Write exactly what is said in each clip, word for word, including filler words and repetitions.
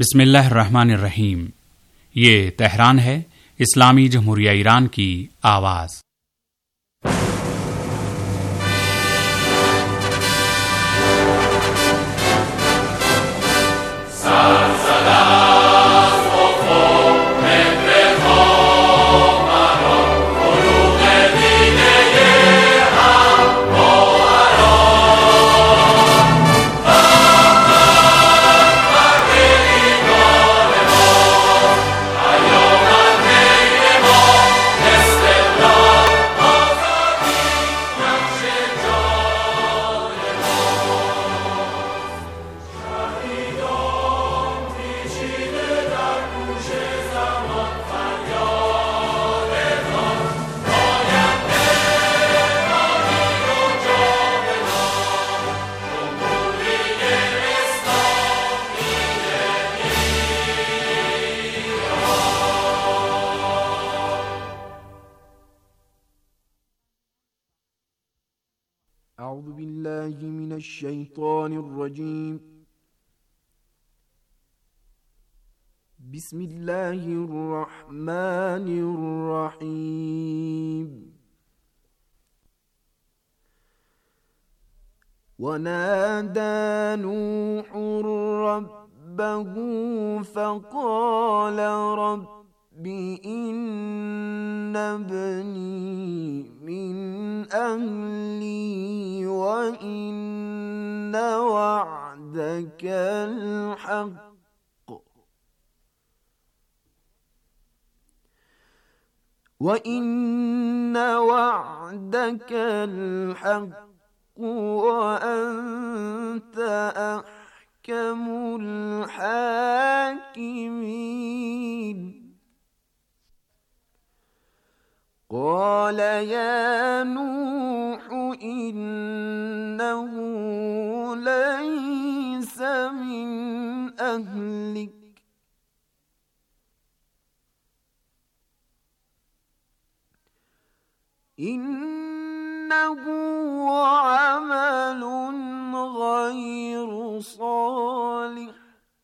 बिस्मिल्लाहिर्रहमानिर्रहीम। ये तेहरान है, इस्लामी जमहूरिया ईरान की आवाज़। أعوذ بالله من الشيطان الرجيم. بسم الله الرحمن الرحيم. ونادى نوح ربه فقال رب إن ابني من أهلي وإن وعدك الحق وإن وعدك الحق وأنت أحكم الحاكمين. قال يا نوح إنه ليس من أهلك إنه عمل غير صالح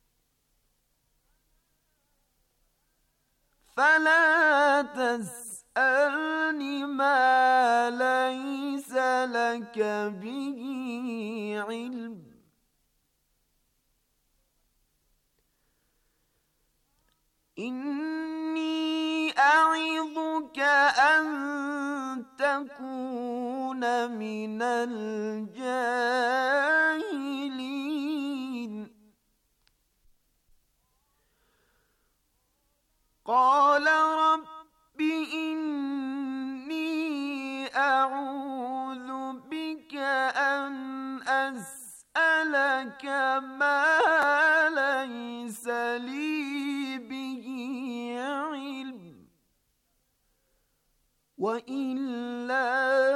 فلا تسألني ما ليس لك به علم إني أعظك أن تكون من الجاهلين. قال رب إني أعوذ بك أن أسألك ما ليس لي به علم وإلا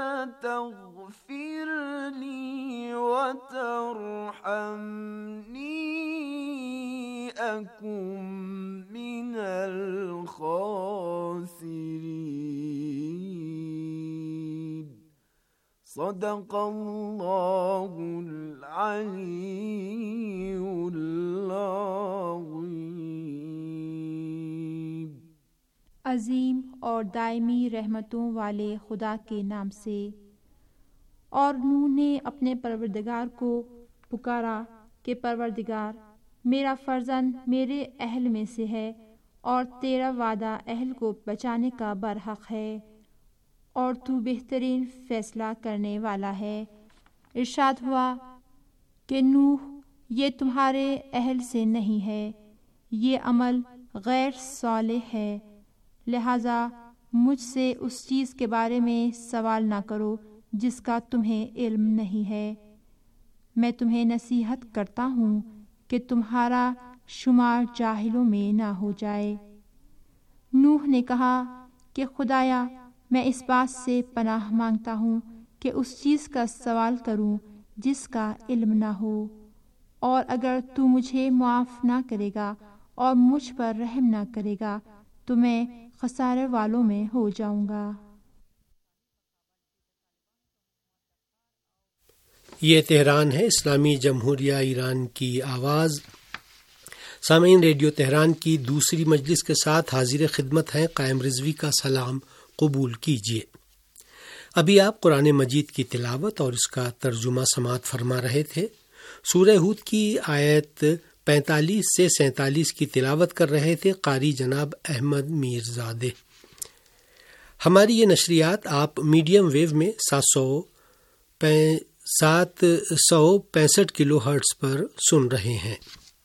تغفر لي وترحمني أكن من الخاسرين. صدق الله العلي العظيم। अजीम और दायमी रहमतों वाले खुदा के नाम से। और नूह ने अपने परवरदिगार को पुकारा कि परवरदिगार, मेरा फर्जंद मेरे अहल में से है और तेरा वादा अहल को बचाने का बरहक है और तू बेहतरीन फैसला करने वाला है। इरशाद हुआ कि नूह, ये तुम्हारे अहल से नहीं है, ये अमल गैर सालिह है, लिहाजा मुझसे उस चीज़ के बारे में सवाल ना करो जिसका तुम्हें इल्म नहीं है। मैं तुम्हें नसीहत करता हूँ कि तुम्हारा शुमार जाहिलों में ना हो जाए। नूह ने कहा कि खुदाया, मैं इस बात से पनाह मांगता हूँ कि उस चीज़ का सवाल करूँ जिसका इल्म ना हो, और अगर तू मुझे मुआफ़ ना करेगा और मुझ पर रहम ना करेगा तो मैं खसारे वालों में हो जाऊंगा। ये तेहरान है, इस्लामी जमहूरिया ईरान की आवाज़। سامعین، ریڈیو تہران کی دوسری مجلس کے ساتھ حاضر خدمت ہیں قائم رضوی کا سلام قبول کیجیے۔ ابھی آپ قرآن مجید کی تلاوت اور اس کا ترجمہ سماعت فرما رہے تھے۔ سورہ ہود کی آیت پینتالیس سے سینتالیس کی تلاوت کر رہے تھے قاری جناب احمد میرزادے۔ ہماری یہ نشریات آپ میڈیم ویو میں سات سو سات سو پینسٹھ کلو ہرٹز پر سن رہے ہیں۔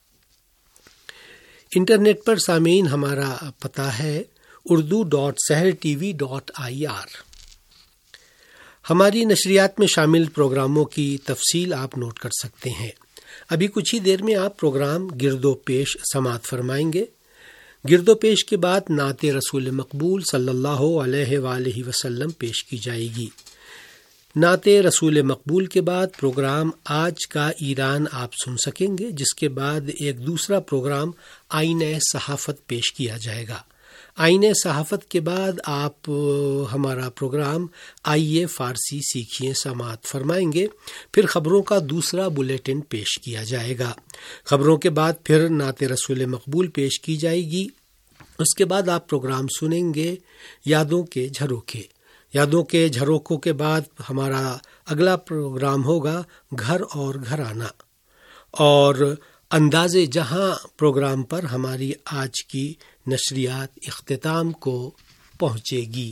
انٹرنیٹ پر سامعین ہمارا پتہ ہے Urdu dot Sahar TV dot I R آر۔ ہماری نشریات میں شامل پروگراموں کی تفصیل آپ نوٹ کر سکتے ہیں۔ ابھی کچھ ہی دیر میں آپ پروگرام گرد و پیش سماعت فرمائیں گے۔ گرد و پیش کے بعد نعت رسول مقبول صلی اللہ علیہ وآلہ وسلم پیش کی جائے گی۔ نعت رسول مقبول کے بعد پروگرام آج کا ایران آپ سن سکیں گے، جس کے بعد ایک دوسرا پروگرام آئینہ صحافت پیش کیا جائے گا۔ آئینہ صحافت کے بعد آپ ہمارا پروگرام آئیے فارسی سیکھیے سماعت فرمائیں گے۔ پھر خبروں کا دوسرا بلیٹن پیش کیا جائے گا۔ خبروں کے بعد پھر نعت رسول مقبول پیش کی جائے گی۔ اس کے بعد آپ پروگرام سنیں گے یادوں کے جھروکے۔ یادوں کے جھروکوں کے بعد ہمارا اگلا پروگرام ہوگا گھر اور گھرانہ، اور انداز جہاں پروگرام پر ہماری آج کی نشریات اختتام کو پہنچے گی۔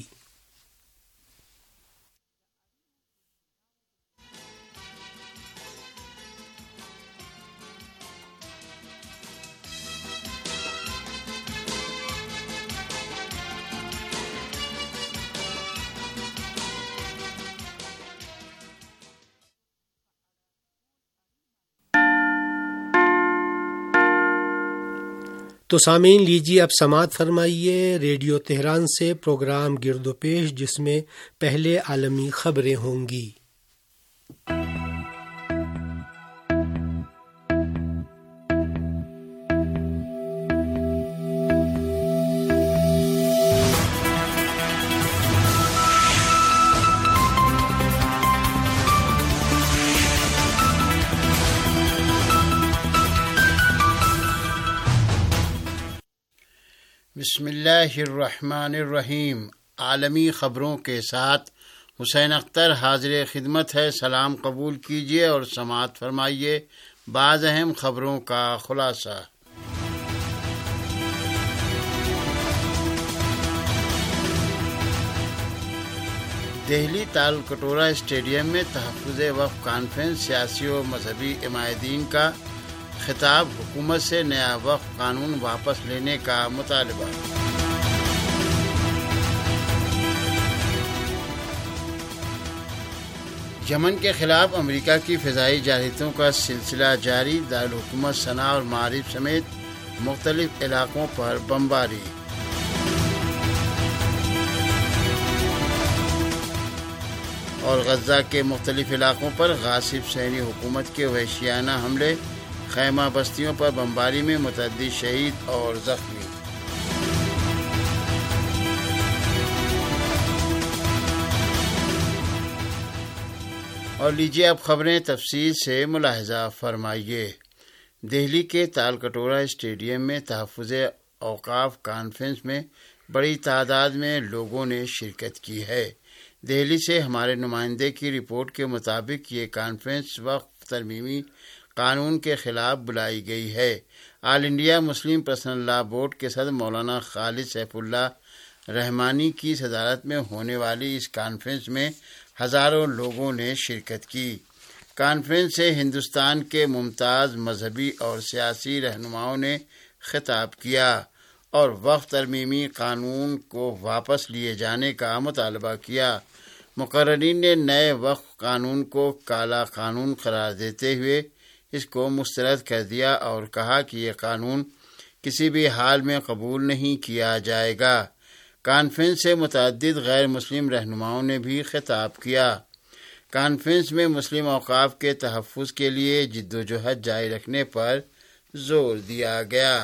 تو سامعین لیجیے اب سماعت فرمائیے ریڈیو تہران سے پروگرام گرد و پیش، جس میں پہلے عالمی خبریں ہوں گی۔ بسم اللہ الرحمن الرحیم۔ عالمی خبروں کے ساتھ حسین اختر حاضر خدمت ہے۔ سلام قبول کیجیے اور سماعت فرمائیے بعض اہم خبروں کا خلاصہ۔ دہلی تال کٹورہ اسٹیڈیم میں تحفظ وقف کانفرنس، سیاسی و مذہبی عمائدین کا خطاب، حکومت سے نیا وقف قانون واپس لینے کا مطالبہ۔ یمن کے خلاف امریکہ کی فضائی جارحیتوں کا سلسلہ جاری، دارالحکومت صنعاء اور معارف سمیت مختلف علاقوں پر بمباری۔ اور غزہ کے مختلف علاقوں پر غاصب صہیونی حکومت کے وحشیانہ حملے، خیمہ بستیوں پر بمباری میں متعدد شہید اور زخمی۔ اور لیجیے اب خبریں تفصیل سے ملاحظہ فرمائیے۔ دہلی کے تال کٹورہ اسٹیڈیم میں تحفظ اوقاف کانفرنس میں بڑی تعداد میں لوگوں نے شرکت کی ہے۔ دہلی سے ہمارے نمائندے کی رپورٹ کے مطابق یہ کانفرنس وقف ترمیمی قانون کے خلاف بلائی گئی ہے۔ All India Muslim personal law board کے صدر مولانا خالد سیف اللہ رحمانی کی صدارت میں ہونے والی اس کانفرنس میں ہزاروں لوگوں نے شرکت کی۔ کانفرنس سے ہندوستان کے ممتاز مذہبی اور سیاسی رہنماؤں نے خطاب کیا اور وقف ترمیمی قانون کو واپس لیے جانے کا مطالبہ کیا۔ مقررین نے نئے وقف قانون کو کالا قانون قرار دیتے ہوئے اس کو مسترد کر دیا اور کہا کہ یہ قانون کسی بھی حال میں قبول نہیں کیا جائے گا۔ کانفرنس سے متعدد غیر مسلم رہنماؤں نے بھی خطاب کیا۔ کانفرنس میں مسلم اوقاف کے تحفظ کے لیے جد و جہد جاری رکھنے پر زور دیا گیا۔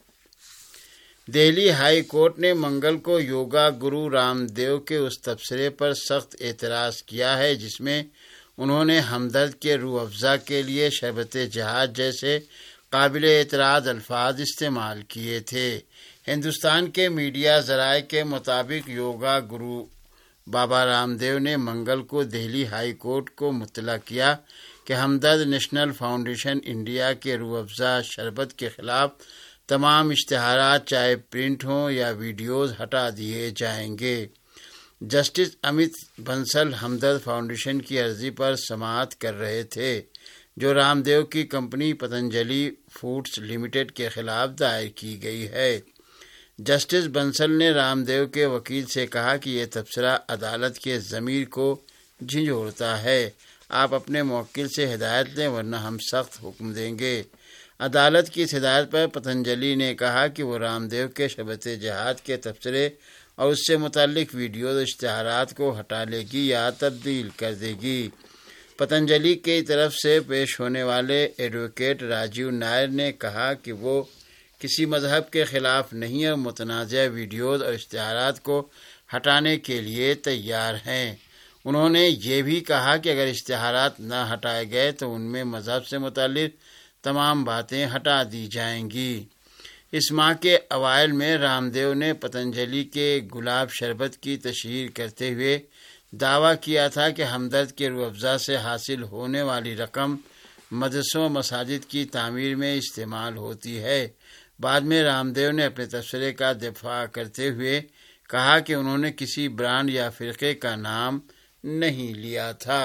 دہلی ہائی کورٹ نے منگل کو یوگا گرو رام دیو کے اس تبصرے پر سخت اعتراض کیا ہے جس میں انہوں نے ہمدرد کے روح افزا کے لیے شربت جہاد جیسے قابل اعتراض الفاظ استعمال کیے تھے۔ ہندوستان کے میڈیا ذرائع کے مطابق یوگا گرو بابا رام دیو نے منگل کو دہلی ہائی کورٹ کو مطلع کیا کہ ہمدرد نیشنل فاؤنڈیشن انڈیا کے روح افزا شربت کے خلاف تمام اشتہارات چاہے پرنٹ ہوں یا ویڈیوز ہٹا دیے جائیں گے۔ جسٹس امت بنسل ہمدرد فاؤنڈیشن کی عرضی پر سماعت کر رہے تھے جو رام دیو کی کمپنی پتنجلی فوڈز لمیٹڈ کے خلاف دائر کی گئی ہے۔ جسٹس بنسل نے رام دیو کے وکیل سے کہا کہ یہ تبصرہ عدالت کے ضمیر کو جھنجھوڑتا ہے۔ آپ اپنے موکل سے ہدایت لیں ورنہ ہم سخت حکم دیں گے۔ عدالت کی اس ہدایت پر پتنجلی نے کہا کہ وہ رام دیو کے شبت جہاد کے تبصرے اور اس سے متعلق ویڈیوز و اشتہارات کو ہٹا لے گی یا تبدیل کر دے گی۔ پتنجلی کی طرف سے پیش ہونے والے ایڈوکیٹ راجیو نائر نے کہا کہ وہ کسی مذہب کے خلاف نہیں اور متنازع ویڈیوز اور اشتہارات کو ہٹانے کے لیے تیار ہیں۔ انہوں نے یہ بھی کہا کہ اگر اشتہارات نہ ہٹائے گئے تو ان میں مذہب سے متعلق تمام باتیں ہٹا دی جائیں گی۔ اس ماہ کے اوائل میں رام دیو نے پتنجلی کے گلاب شربت کی تشہیر کرتے ہوئے دعویٰ کیا تھا کہ ہمدرد کے روح افزا سے حاصل ہونے والی رقم مدرسوں و مساجد کی تعمیر میں استعمال ہوتی ہے۔ بعد میں رام دیو نے اپنے تبصرے کا دفاع کرتے ہوئے کہا کہ انہوں نے کسی برانڈ یا فرقے کا نام نہیں لیا تھا۔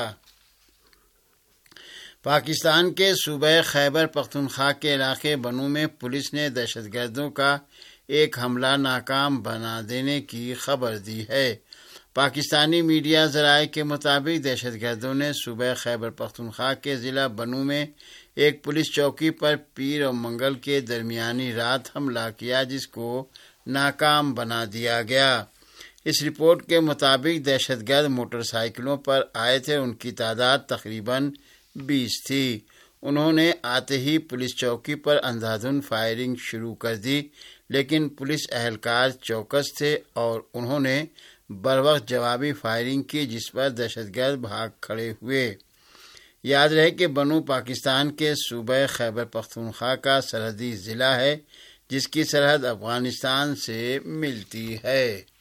پاکستان کے صوبہ خیبر پختونخوا کے علاقے بنو میں پولیس نے دہشت گردوں کا ایک حملہ ناکام بنا دینے کی خبر دی ہے۔ پاکستانی میڈیا ذرائع کے مطابق دہشت گردوں نے صوبہ خیبر پختونخوا کے ضلع بنو میں ایک پولیس چوکی پر پیر اور منگل کے درمیانی رات حملہ کیا جس کو ناکام بنا دیا گیا۔ اس رپورٹ کے مطابق دہشت گرد موٹر سائیکلوں پر آئے تھے، ان کی تعداد تقریباً بیس تھی۔ انہوں نے آتے ہی پولیس چوکی پر اندھا دھند فائرنگ شروع کر دی، لیکن پولیس اہلکار چوکس تھے اور انہوں نے بروقت جوابی فائرنگ کی جس پر دہشت گرد بھاگ کھڑے ہوئے۔ یاد رہے کہ بنو پاکستان کے صوبہ خیبر پختونخوا کا سرحدی ضلع ہے جس کی سرحد افغانستان سے ملتی ہے۔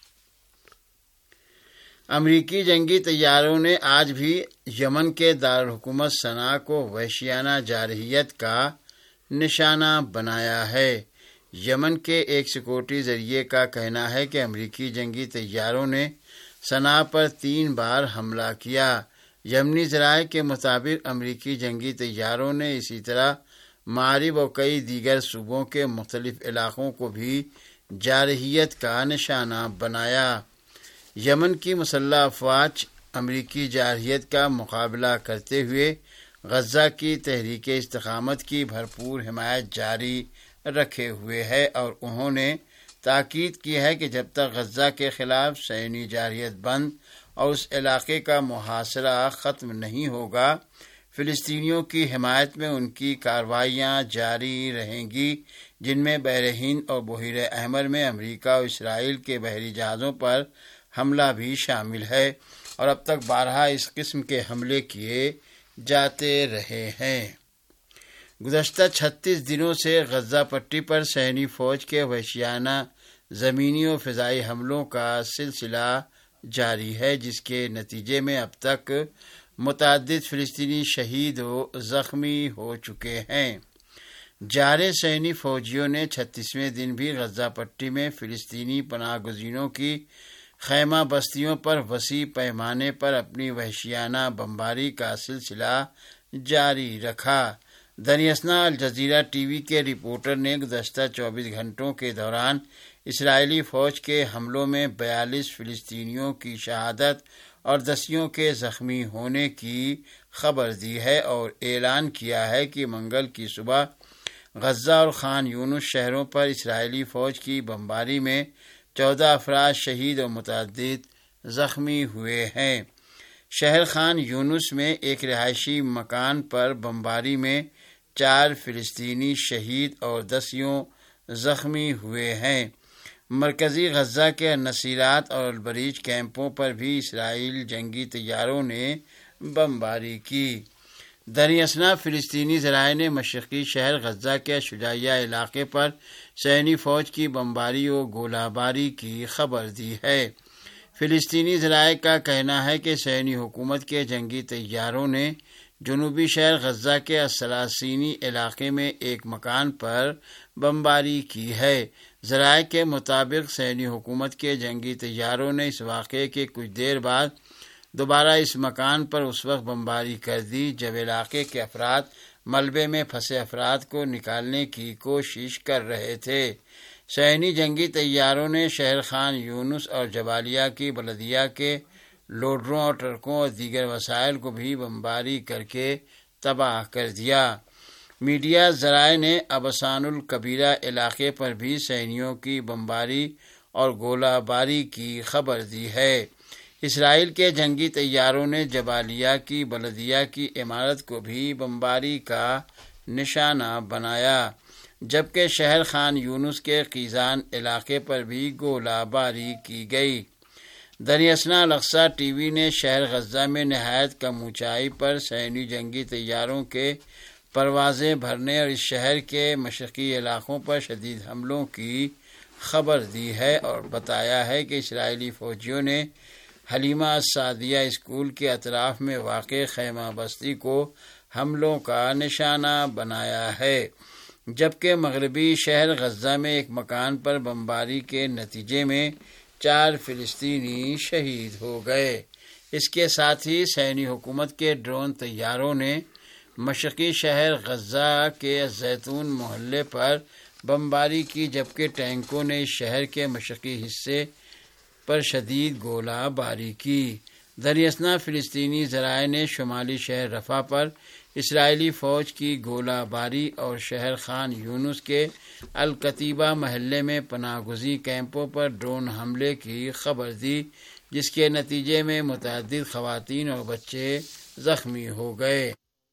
امریکی جنگی طیاروں نے آج بھی یمن کے دارالحکومت صنعاء کو وحشیانہ جارحیت کا نشانہ بنایا ہے۔ یمن کے ایک سیکورٹی ذریعے کا کہنا ہے کہ امریکی جنگی طیاروں نے صنعاء پر تین بار حملہ کیا۔ یمنی ذرائع کے مطابق امریکی جنگی طیاروں نے اسی طرح معرب اور کئی دیگر صوبوں کے مختلف علاقوں کو بھی جارحیت کا نشانہ بنایا۔ یمن کی مسلح افواج امریکی جارحیت کا مقابلہ کرتے ہوئے غزہ کی تحریک استقامت کی بھرپور حمایت جاری رکھے ہوئے ہے اور انہوں نے تاکید کی ہے کہ جب تک غزہ کے خلاف صہیونی جارحیت بند اور اس علاقے کا محاصرہ ختم نہیں ہوگا، فلسطینیوں کی حمایت میں ان کی کارروائیاں جاری رہیں گی، جن میں بحر ہند اور بحیرہ احمر میں امریکہ اور اسرائیل کے بحری جہازوں پر حملہ بھی شامل ہے، اور اب تک بارہا اس قسم کے حملے کیے جاتے رہے ہیں۔ گزشتہ چھتیس دنوں سے غزہ پٹی پر صہیونی فوج کے وحشیانہ زمینی و فضائی حملوں کا سلسلہ جاری ہے، جس کے نتیجے میں اب تک متعدد فلسطینی شہید و زخمی ہو چکے ہیں۔ جارح صہیونی فوجیوں نے چھتیسویں دن بھی غزہ پٹی میں فلسطینی پناہ گزینوں کی خیمہ بستیوں پر وسیع پیمانے پر اپنی وحشیانہ بمباری کا سلسلہ جاری رکھا۔ دریاسنا الجزیرہ ٹی وی کے رپورٹر نے گزشتہ چوبیس گھنٹوں کے دوران اسرائیلی فوج کے حملوں میں بیالیس فلسطینیوں کی شہادت اور دسیوں کے زخمی ہونے کی خبر دی ہے اور اعلان کیا ہے کہ منگل کی صبح غزہ اور خان یونس شہروں پر اسرائیلی فوج کی بمباری میں چودہ افراد شہید اور متعدد زخمی ہوئے ہیں۔ شہر خان یونس میں ایک رہائشی مکان پر بمباری میں چار فلسطینی شہید اور دسیوں زخمی ہوئے ہیں۔ مرکزی غزہ کے نصیرات اور البریج کیمپوں پر بھی اسرائیل جنگی طیاروں نے بمباری کی۔ دریں اثنا فلسطینی ذرائع نے مشرقی شہر غزہ کے شجاعیہ علاقے پر صہیونی فوج کی بمباری و گولہ باری کی خبر دی ہے۔ فلسطینی ذرائع کا کہنا ہے کہ صہیونی حکومت کے جنگی طیاروں نے جنوبی شہر غزہ کے الثلاثینی علاقے میں ایک مکان پر بمباری کی ہے۔ ذرائع کے مطابق صہیونی حکومت کے جنگی طیاروں نے اس واقعے کے کچھ دیر بعد دوبارہ اس مکان پر اس وقت بمباری کر دی جب علاقے کے افراد ملبے میں پھنسے افراد کو نکالنے کی کوشش کر رہے تھے۔ صہیونی جنگی طیاروں نے شہر خان یونس اور جبالیہ کی بلدیہ کے لوڈروں اور ٹرکوں اور دیگر وسائل کو بھی بمباری کر کے تباہ کر دیا۔ میڈیا ذرائع نے ابسان الکبیرہ علاقے پر بھی صہیونیوں کی بمباری اور گولہ باری کی خبر دی ہے۔ اسرائیل کے جنگی طیاروں نے جبالیہ کی بلدیہ کی عمارت کو بھی بمباری کا نشانہ بنایا، جبکہ شہر خان یونس کے قیزان علاقے پر بھی گولہ باری کی گئی۔ دریں اثنا الاقصی ٹی وی نے شہر غزہ میں نہایت کم اونچائی پر صہیونی جنگی طیاروں کے پروازیں بھرنے اور اس شہر کے مشرقی علاقوں پر شدید حملوں کی خبر دی ہے اور بتایا ہے کہ اسرائیلی فوجیوں نے حلیمہ السعدیہ اسکول کے اطراف میں واقع خیمہ بستی کو حملوں کا نشانہ بنایا ہے، جبکہ مغربی شہر غزہ میں ایک مکان پر بمباری کے نتیجے میں چار فلسطینی شہید ہو گئے۔ اس کے ساتھ ہی صہیونی حکومت کے ڈرون طیاروں نے مشرقی شہر غزہ کے زیتون محلے پر بمباری کی، جبکہ ٹینکوں نے اس شہر کے مشرقی حصے پر شدید گولہ باری کی۔ دریں اثنا فلسطینی ذرائع نے شمالی شہر رفح پر اسرائیلی فوج کی گولہ باری اور شہر خان یونس کے الکتیبہ محلے میں پناہ گزین کیمپوں پر ڈرون حملے کی خبر دی، جس کے نتیجے میں متعدد خواتین اور بچے زخمی ہو گئے۔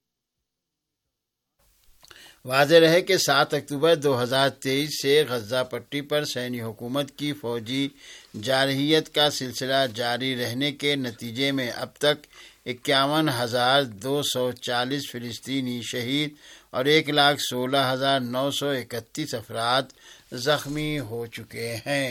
واضح رہے کہ سات اکتوبر دو ہزار تیئیس سے غزہ پٹی پر صہیونی حکومت کی فوجی جارحیت کا سلسلہ جاری رہنے کے نتیجے میں اب تک اکیاون ہزار دو سو چالیس فلسطینی شہید اور ایک لاکھ سولہ ہزار نو سو اکتیس افراد زخمی ہو چکے ہیں۔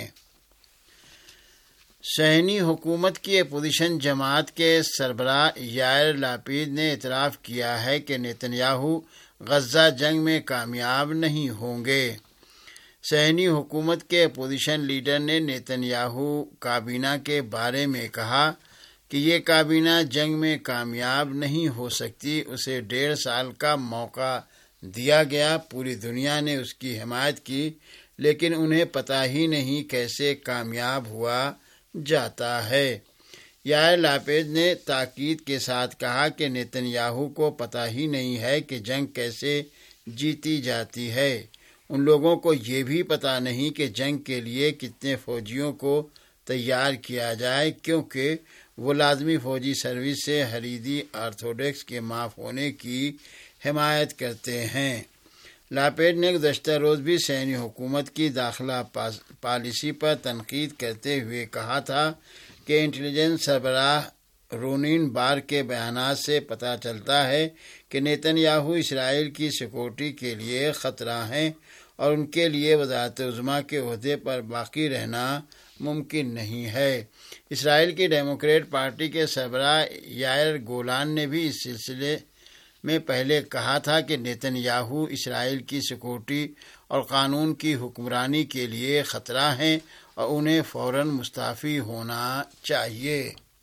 صہیونی حکومت کی اپوزیشن جماعت کے سربراہ یائر لاپید نے اعتراف کیا ہے کہ نیتن یاہو غزہ جنگ میں کامیاب نہیں ہوں گے۔ صہیونی حکومت کے اپوزیشن لیڈر نے نیتن یاہو کابینہ کے بارے میں کہا کہ یہ کابینہ جنگ میں کامیاب نہیں ہو سکتی، اسے ڈیڑھ سال کا موقع دیا گیا، پوری دنیا نے اس کی حمایت کی، لیکن انہیں پتہ ہی نہیں کیسے کامیاب ہوا جاتا ہے۔ یائر لاپید نے تاکید کے ساتھ کہا کہ نیتن یاہو کو پتہ ہی نہیں ہے کہ جنگ کیسے جیتی جاتی ہے، ان لوگوں کو یہ بھی پتہ نہیں کہ جنگ کے لیے کتنے فوجیوں کو تیار کیا جائے، کیونکہ وہ لازمی فوجی سروس سے حریری آرتھوڈکس کے معاف ہونے کی حمایت کرتے ہیں۔ لاپید نے گزشتہ روز بھی صہیونی حکومت کی داخلہ پالیسی پر تنقید کرتے ہوئے کہا تھا کہ انٹیلیجنس سربراہ رونین بار کے بیانات سے پتہ چلتا ہے کہ نیتن یاہو اسرائیل کی سیکورٹی کے لیے خطرہ ہیں اور ان کے لیے وزارت عظمیٰ کے عہدے پر باقی رہنا ممکن نہیں ہے۔ اسرائیل کی ڈیموکریٹ پارٹی کے سربراہ یائر گولان نے بھی اس سلسلے میں پہلے کہا تھا کہ نیتن یاہو اسرائیل کی سیکورٹی اور قانون کی حکمرانی کے لیے خطرہ ہیں اور انہیں فوراً مستعفی ہونا چاہیے۔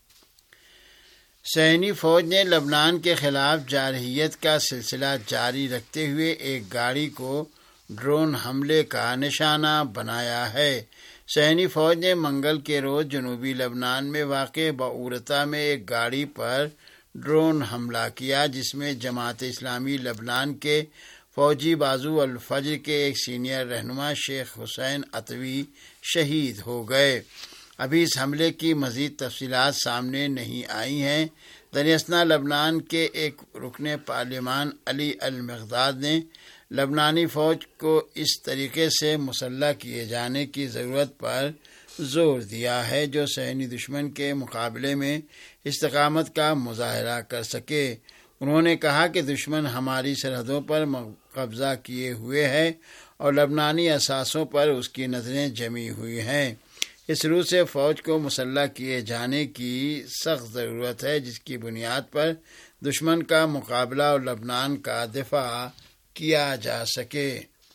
صہیونی فوج نے لبنان کے خلاف جارحیت کا سلسلہ جاری رکھتے ہوئے ایک گاڑی کو ڈرون حملے کا نشانہ بنایا ہے۔ صہیونی فوج نے منگل کے روز جنوبی لبنان میں واقع بعورتا میں ایک گاڑی پر ڈرون حملہ کیا، جس میں جماعت اسلامی لبنان کے فوجی بازو الفجر کے ایک سینئر رہنما شیخ حسین عطوی شہید ہو گئے۔ ابھی اس حملے کی مزید تفصیلات سامنے نہیں آئی ہیں۔ دریں اثنا لبنان کے ایک رکن پارلیمان علی المقداد نے لبنانی فوج کو اس طریقے سے مسلح کیے جانے کی ضرورت پر زور دیا ہے جو صہیونی دشمن کے مقابلے میں استقامت کا مظاہرہ کر سکے۔ انہوں نے کہا کہ دشمن ہماری سرحدوں پر قبضہ کیے ہوئے ہے اور لبنانی اثاثوں پر اس کی نظریں جمی ہوئی ہیں۔ اس روح سے فوج کو مسلح کیے جانے کی سخت ضرورت ہے، جس کی بنیاد پر دشمن کا مقابلہ اور لبنان کا دفاع کیا جا سکے۔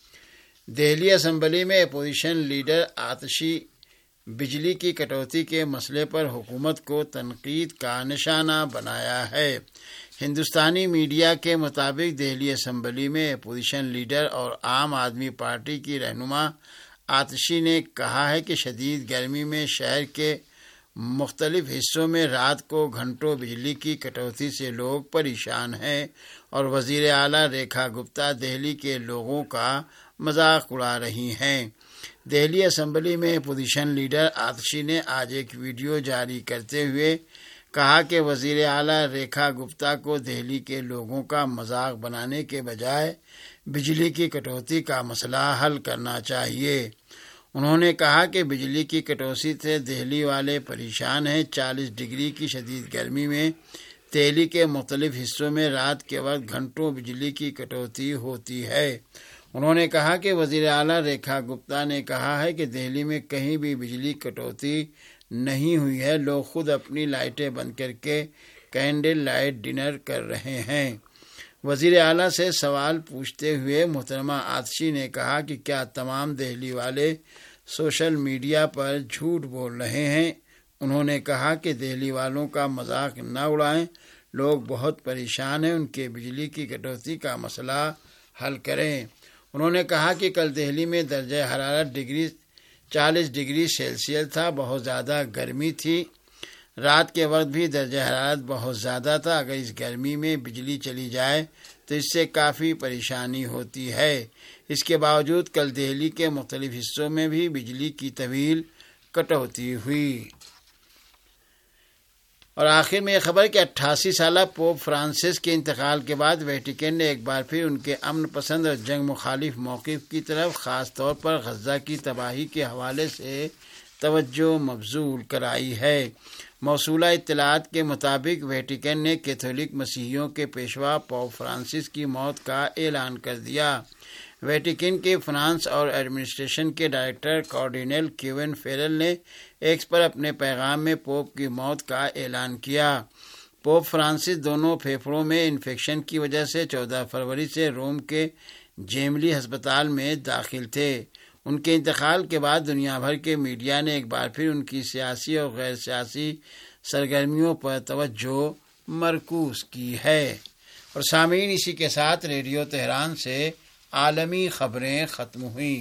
دہلی اسمبلی میں اپوزیشن لیڈر آتشی بجلی کی کٹوتی کے مسئلے پر حکومت کو تنقید کا نشانہ بنایا ہے۔ ہندوستانی میڈیا کے مطابق دہلی اسمبلی میں اپوزیشن لیڈر اور عام آدمی پارٹی کی رہنما آتشی نے کہا ہے کہ شدید گرمی میں شہر کے مختلف حصوں میں رات کو گھنٹوں بجلی کی کٹوتی سے لوگ پریشان ہیں اور وزیر اعلیٰ ریکھا گپتا دہلی کے لوگوں کا مذاق اڑا رہی ہیں۔ دہلی اسمبلی میں اپوزیشن لیڈر آتشی نے آج ایک ویڈیو جاری کرتے ہوئے کہا کہ وزیر اعلیٰ ریکھا گپتا کو دہلی کے لوگوں کا مذاق بنانے کے بجائے بجلی کی کٹوتی کا مسئلہ حل کرنا چاہیے۔ انہوں نے کہا کہ بجلی کی کٹوتی سے دہلی والے پریشان ہیں۔ چالیس ڈگری کی شدید گرمی میں دہلی کے مختلف حصوں میں رات کے وقت گھنٹوں بجلی کی کٹوتی ہوتی ہے۔ انہوں نے کہا کہ وزیر اعلیٰ ریکھا گپتا نے کہا ہے کہ دہلی میں کہیں بھی بجلی کٹوتی نہیں ہوئی ہے، لوگ خود اپنی لائٹیں بند کر کے کینڈل لائٹ ڈنر کر رہے ہیں۔ وزیر اعلیٰ سے سوال پوچھتے ہوئے محترمہ آتشی نے کہا کہ کیا تمام دہلی والے سوشل میڈیا پر جھوٹ بول رہے ہیں؟ انہوں نے کہا کہ دہلی والوں کا مذاق نہ اڑائیں، لوگ بہت پریشان ہیں، ان کے بجلی کی کٹوتی کا مسئلہ حل کریں۔ انہوں نے کہا کہ کل دہلی میں درجہ حرارت ڈگری چالیس ڈگری سیلسیس تھا، بہت زیادہ گرمی تھی۔ رات کے وقت بھی درجہ حرارت بہت زیادہ تھا۔ اگر اس گرمی میں بجلی چلی جائے تو اس سے کافی پریشانی ہوتی ہے۔ اس کے باوجود کل دہلی کے مختلف حصوں میں بھی بجلی کی طویل کٹوتی ہوئی۔ اور آخر میں یہ خبر کہ اٹھاسی سالہ پوپ فرانسس کے انتقال کے بعد ویٹیکن نے ایک بار پھر ان کے امن پسند اور جنگ مخالف موقف کی طرف خاص طور پر غزہ کی تباہی کے حوالے سے توجہ مبذول کرائی ہے۔ موصولہ اطلاعات کے مطابق ویٹیکن نے کیتھولک مسیحیوں کے پیشوا پوپ فرانسس کی موت کا اعلان کر دیا۔ ویٹیکن کے فنانس اور ایڈمنسٹریشن کے ڈائریکٹر کارڈینل کیون فیرل نے ایکس پر اپنے پیغام میں پوپ کی موت کا اعلان کیا۔ پوپ فرانسس دونوں پھیپھڑوں میں انفیکشن کی وجہ سے چودہ فروری سے روم کے جیملی ہسپتال میں داخل تھے۔ ان کے انتقال کے بعد دنیا بھر کے میڈیا نے ایک بار پھر ان کی سیاسی اور غیر سیاسی سرگرمیوں پر توجہ مرکوز کی ہے۔ اور سامعین، اسی کے ساتھ ریڈیو تہران سے عالمی خبریں ختم ہوئیں۔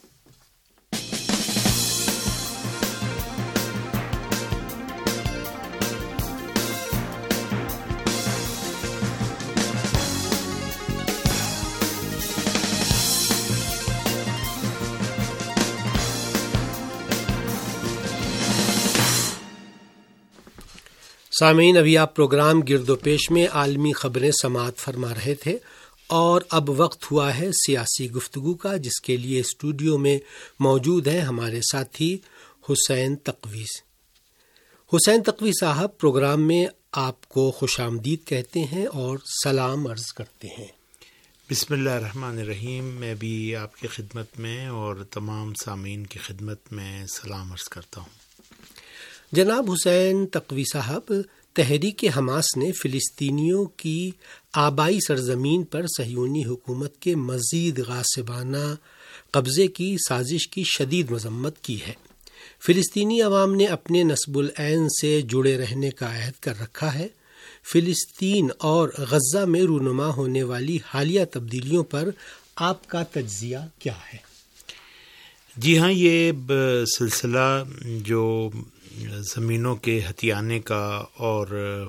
سامعین، ابھی آپ پروگرام گرد و پیش میں عالمی خبریں سماعت فرما رہے تھے، اور اب وقت ہوا ہے سیاسی گفتگو کا، جس کے لیے اسٹوڈیو میں موجود ہیں ہمارے ساتھی حسین تقوی۔ حسین تقوی صاحب، پروگرام میں آپ کو خوش آمدید کہتے ہیں اور سلام عرض کرتے ہیں۔ بسم اللہ الرحمن الرحیم۔ میں بھی آپ کی خدمت میں اور تمام سامعین کی خدمت میں سلام عرض کرتا ہوں۔ جناب حسین تقوی صاحب، تحریک حماس نے فلسطینیوں کی آبائی سرزمین پر صہیونی حکومت کے مزید غاصبانہ قبضے کی سازش کی شدید مذمت کی ہے۔ فلسطینی عوام نے اپنے نصب العین سے جڑے رہنے کا عہد کر رکھا ہے۔ فلسطین اور غزہ میں رونما ہونے والی حالیہ تبدیلیوں پر آپ کا تجزیہ کیا ہے؟ جی ہاں، یہ سلسلہ جو زمینوں کے ہتھیانے کا اور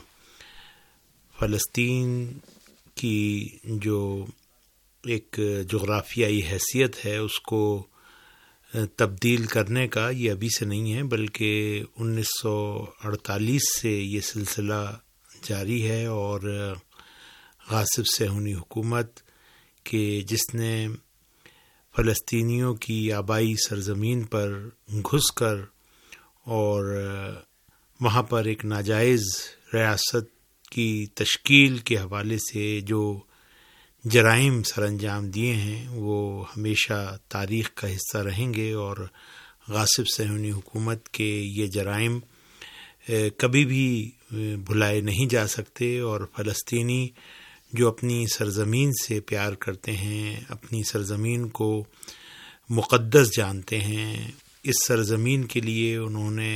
فلسطین کی جو ایک جغرافیائی حیثیت ہے اس کو تبدیل کرنے کا، یہ ابھی سے نہیں ہے، بلکہ انیس سو اڑتالیس سے یہ سلسلہ جاری ہے۔ اور غاصب صہیونی حکومت کہ جس نے فلسطینیوں کی آبائی سرزمین پر گھس کر اور وہاں پر ایک ناجائز ریاست کی تشکیل کے حوالے سے جو جرائم سر انجام دیے ہیں وہ ہمیشہ تاریخ کا حصہ رہیں گے، اور غاصب صہیونی حکومت کے یہ جرائم کبھی بھی بھلائے نہیں جا سکتے، اور فلسطینی جو اپنی سرزمین سے پیار کرتے ہیں، اپنی سرزمین کو مقدس جانتے ہیں، اس سرزمین کے لیے انہوں نے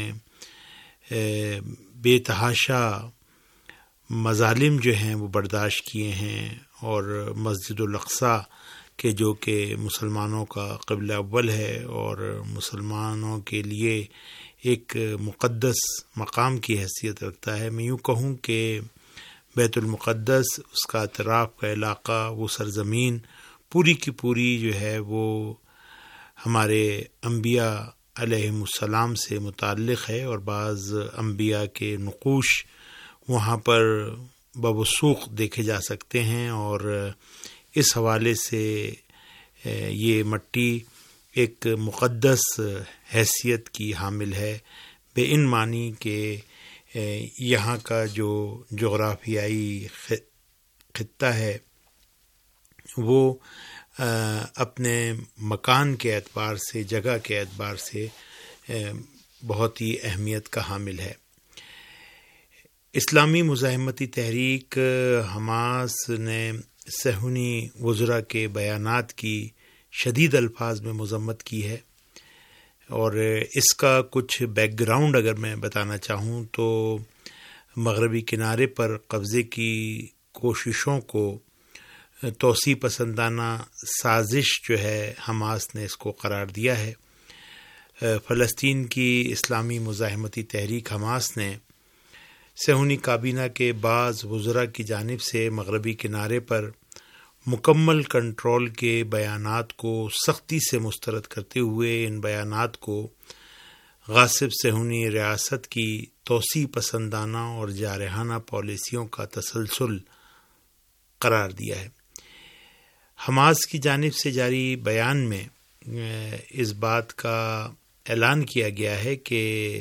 بے تحاشا مظالم جو ہیں وہ برداشت کیے ہیں، اور مسجد الاقصی کے جو کہ مسلمانوں کا قبلہ اول ہے اور مسلمانوں کے لیے ایک مقدس مقام کی حیثیت رکھتا ہے، میں یوں کہوں کہ بیت المقدس، اس کا اطراف کا علاقہ، وہ سرزمین پوری کی پوری جو ہے وہ ہمارے انبیاء علیہم السلام سے متعلق ہے، اور بعض انبیاء کے نقوش وہاں پر بوثوق دیکھے جا سکتے ہیں، اور اس حوالے سے یہ مٹی ایک مقدس حیثیت کی حامل ہے، بے ان معنی کہ یہاں کا جو جغرافیائی خطہ ہے وہ اپنے مکان کے اعتبار سے، جگہ کے اعتبار سے بہت ہی اہمیت کا حامل ہے۔ اسلامی مزاحمتی تحریک حماس نے صہیونی وزراء کے بیانات کی شدید الفاظ میں مذمت کی ہے، اور اس کا کچھ بیک گراؤنڈ اگر میں بتانا چاہوں تو مغربی کنارے پر قبضے کی کوششوں کو توسیع پسندانہ سازش جو ہے حماس نے اس کو قرار دیا ہے۔ فلسطین کی اسلامی مزاحمتی تحریک حماس نے صہیونی کابینہ کے بعض وزراء کی جانب سے مغربی کنارے پر مکمل کنٹرول کے بیانات کو سختی سے مسترد کرتے ہوئے ان بیانات کو غاصب صہیونی ریاست کی توسیع پسندانہ اور جارحانہ پالیسیوں کا تسلسل قرار دیا ہے۔ حماس کی جانب سے جاری بیان میں اس بات کا اعلان کیا گیا ہے کہ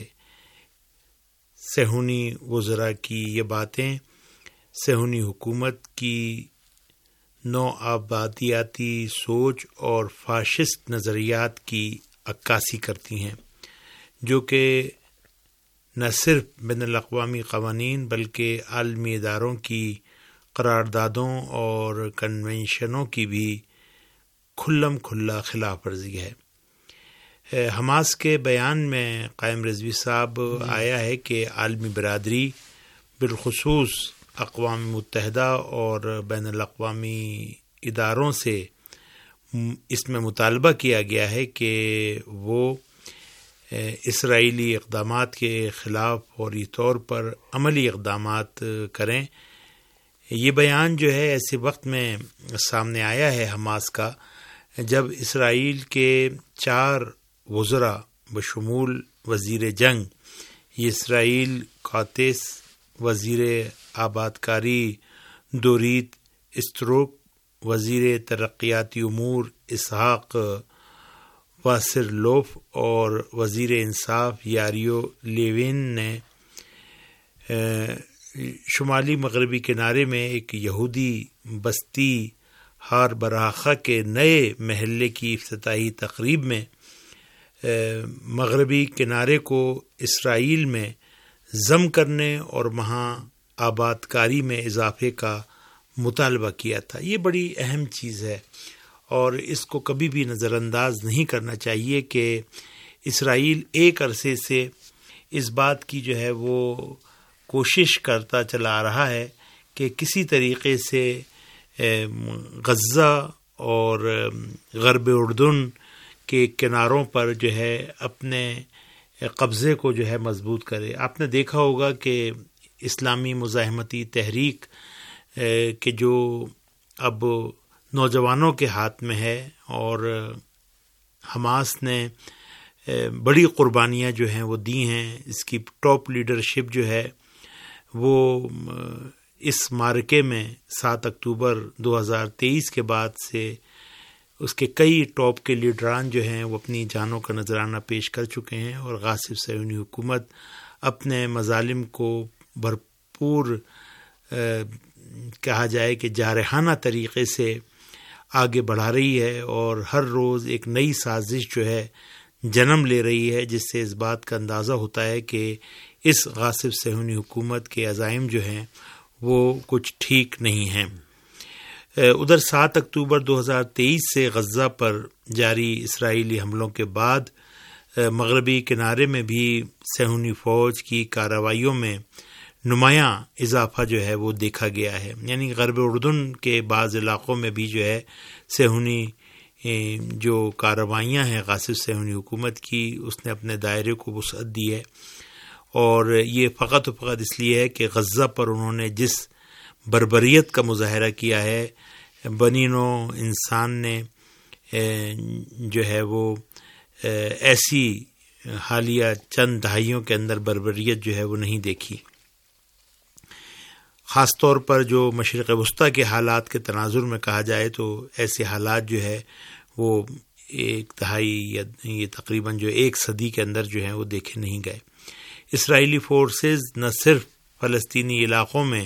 صہیونی وزراء کی یہ باتیں صہیونی حکومت کی نو آبادیاتی سوچ اور فاشسٹ نظریات کی عکاسی کرتی ہیں، جو کہ نہ صرف بین الاقوامی قوانین بلکہ عالمی اداروں کی قراردادوں اور کنونشنوں کی بھی کھلم کھلا خلاف ورزی ہے۔ حماس کے بیان میں قائم رضوی صاحب آیا ہے کہ عالمی برادری بالخصوص اقوام متحدہ اور بین الاقوامی اداروں سے اس میں مطالبہ کیا گیا ہے کہ وہ اسرائیلی اقدامات کے خلاف فوری طور پر عملی اقدامات کریں۔ یہ بیان جو ہے ایسے وقت میں سامنے آیا ہے حماس کا جب اسرائیل کے چار وزراء بشمول وزیر جنگ اسرائیل قاطس، وزیر آبادکاری دوریت استروک، وزیر ترقیاتی امور اسحاق واسر لوف اور وزیر انصاف یاریو لیوین نے شمالی مغربی کنارے میں ایک یہودی بستی ہار براخا کے نئے محلے کی افتتاحی تقریب میں مغربی کنارے کو اسرائیل میں ضم کرنے اور وہاں آباد کاری میں اضافے کا مطالبہ کیا تھا۔ یہ بڑی اہم چیز ہے اور اس کو کبھی بھی نظر انداز نہیں کرنا چاہیے کہ اسرائیل ایک عرصے سے اس بات کی جو ہے وہ کوشش کرتا چلا آ رہا ہے کہ کسی طریقے سے غزہ اور غرب اردن کے کناروں پر جو ہے اپنے قبضے کو جو ہے مضبوط کرے۔ آپ نے دیکھا ہوگا کہ اسلامی مزاحمتی تحریک کے جو اب نوجوانوں کے ہاتھ میں ہے اور حماس نے بڑی قربانیاں جو ہیں وہ دی ہیں، اس کی ٹاپ لیڈرشپ جو ہے وہ اس معرکے میں سات اکتوبر دو ہزار تیئیس کے بعد سے اس کے کئی ٹاپ کے لیڈران جو ہیں وہ اپنی جانوں کا نذرانہ پیش کر چکے ہیں اور غاصب صہیونی حکومت اپنے مظالم کو بھرپور کہا جائے کہ جارحانہ طریقے سے آگے بڑھا رہی ہے اور ہر روز ایک نئی سازش جو ہے جنم لے رہی ہے، جس سے اس بات کا اندازہ ہوتا ہے کہ اس غاصب صہیونی حکومت کے عزائم جو ہیں وہ کچھ ٹھیک نہیں ہیں۔ ادھر سات اکتوبر دو ہزار تیئیس سے غزہ پر جاری اسرائیلی حملوں کے بعد مغربی کنارے میں بھی صہیونی فوج کی کارروائیوں میں نمایاں اضافہ جو ہے وہ دیکھا گیا ہے، یعنی غرب اردن کے بعض علاقوں میں بھی جو ہے صہیونی جو کارروائیاں ہیں غاصب صہیونی حکومت کی، اس نے اپنے دائرے کو وسعت دی ہے، اور یہ فقط و فقط اس لیے ہے کہ غزہ پر انہوں نے جس بربریت کا مظاہرہ کیا ہے، بنی نوع انسان نے جو ہے وہ ایسی حالیہ چند دہائیوں کے اندر بربریت جو ہے وہ نہیں دیکھی۔ خاص طور پر جو مشرق وسطیٰ کے حالات کے تناظر میں کہا جائے تو ایسے حالات جو ہے وہ ایک دہائی یا یہ تقریباً جو ایک صدی کے اندر جو ہیں وہ دیکھے نہیں گئے۔ اسرائیلی فورسز نہ صرف فلسطینی علاقوں میں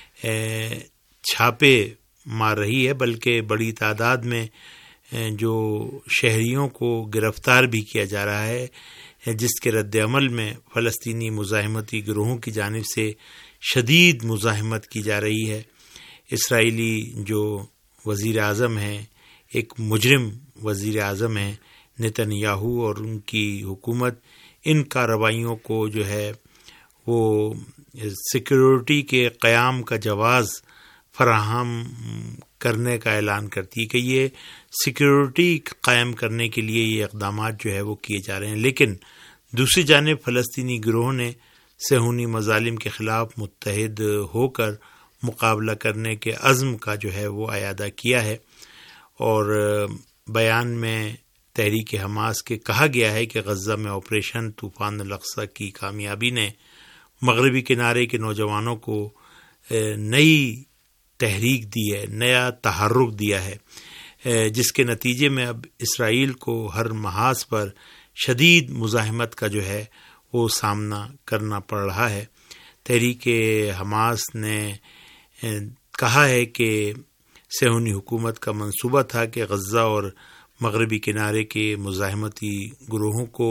چھاپے مار رہی ہے بلکہ بڑی تعداد میں جو شہریوں کو گرفتار بھی کیا جا رہا ہے، جس کے رد عمل میں فلسطینی مزاحمتی گروہوں کی جانب سے شدید مزاحمت کی جا رہی ہے۔ اسرائیلی جو وزیر اعظم ہیں، ایک مجرم وزیر اعظم ہیں نیتن یاہو، اور ان کی حکومت ان کارروائیوں کو جو ہے وہ سیکیورٹی کے قیام کا جواز فراہم کرنے کا اعلان کرتی ہے کہ یہ سیکیورٹی قائم کرنے کے لیے یہ اقدامات جو ہے وہ کیے جا رہے ہیں، لیکن دوسری جانب فلسطینی گروہوں نے صہیونی مظالم کے خلاف متحد ہو کر مقابلہ کرنے کے عزم کا جو ہے وہ اعادہ کیا ہے، اور بیان میں تحریک حماس کے کہا گیا ہے کہ غزہ میں آپریشن طوفان الاقصی کی کامیابی نے مغربی کنارے کے نوجوانوں کو نئی تحریک دی ہے، نیا تحرک دیا ہے، جس کے نتیجے میں اب اسرائیل کو ہر محاذ پر شدید مزاحمت کا جو ہے وہ سامنا کرنا پڑ رہا ہے۔ تحریک حماس نے کہا ہے کہ صہیونی حکومت کا منصوبہ تھا کہ غزہ اور مغربی کنارے کے مزاحمتی گروہوں کو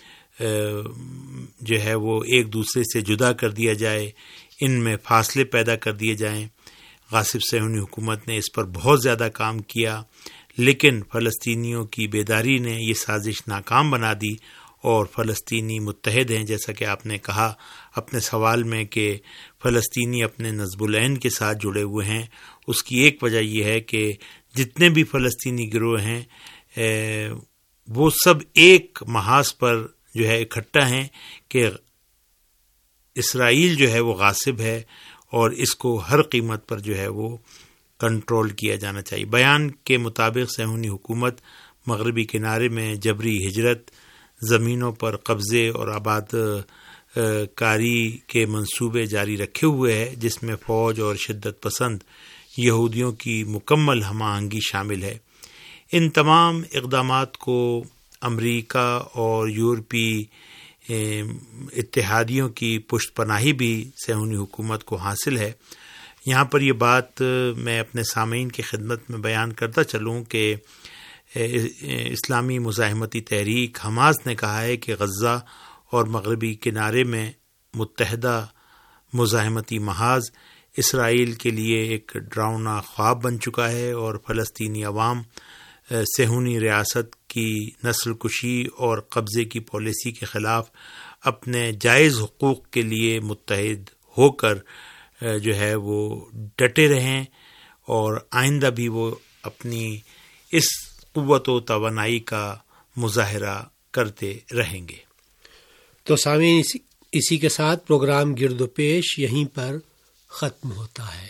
جو ہے وہ ایک دوسرے سے جدا کر دیا جائے، ان میں فاصلے پیدا کر دیے جائیں۔ غاصب صہیونی حکومت نے اس پر بہت زیادہ کام کیا، لیکن فلسطینیوں کی بیداری نے یہ سازش ناکام بنا دی، اور فلسطینی متحد ہیں، جیسا کہ آپ نے کہا اپنے سوال میں کہ فلسطینی اپنے نصب العین کے ساتھ جڑے ہوئے ہیں۔ اس کی ایک وجہ یہ ہے کہ جتنے بھی فلسطینی گروہ ہیں وہ سب ایک محاذ پر جو ہے اکٹھا ہیں کہ اسرائیل جو ہے وہ غاصب ہے اور اس کو ہر قیمت پر جو ہے وہ کنٹرول کیا جانا چاہیے۔ بیان کے مطابق صہیونی حکومت مغربی کنارے میں جبری ہجرت، زمینوں پر قبضے اور آباد کاری کے منصوبے جاری رکھے ہوئے ہے، جس میں فوج اور شدت پسند یہودیوں کی مکمل ہم آہنگی شامل ہے۔ ان تمام اقدامات کو امریکہ اور یورپی اتحادیوں کی پشت پناہی بھی صہیونی حکومت کو حاصل ہے۔ یہاں پر یہ بات میں اپنے سامعین کی خدمت میں بیان کرتا چلوں کہ اسلامی مزاحمتی تحریک حماس نے کہا ہے کہ غزہ اور مغربی کنارے میں متحدہ مزاحمتی محاذ اسرائیل کے لیے ایک ڈراؤنا خواب بن چکا ہے، اور فلسطینی عوام صہیونی ریاست کی نسل کشی اور قبضے کی پالیسی کے خلاف اپنے جائز حقوق کے لیے متحد ہو کر جو ہے وہ ڈٹے رہیں، اور آئندہ بھی وہ اپنی اس قوت و توانائی کا مظاہرہ کرتے رہیں گے۔ تو سامعین، اسی, اسی کے ساتھ پروگرام گرد و پیش یہیں پر ختم ہوتا ہے۔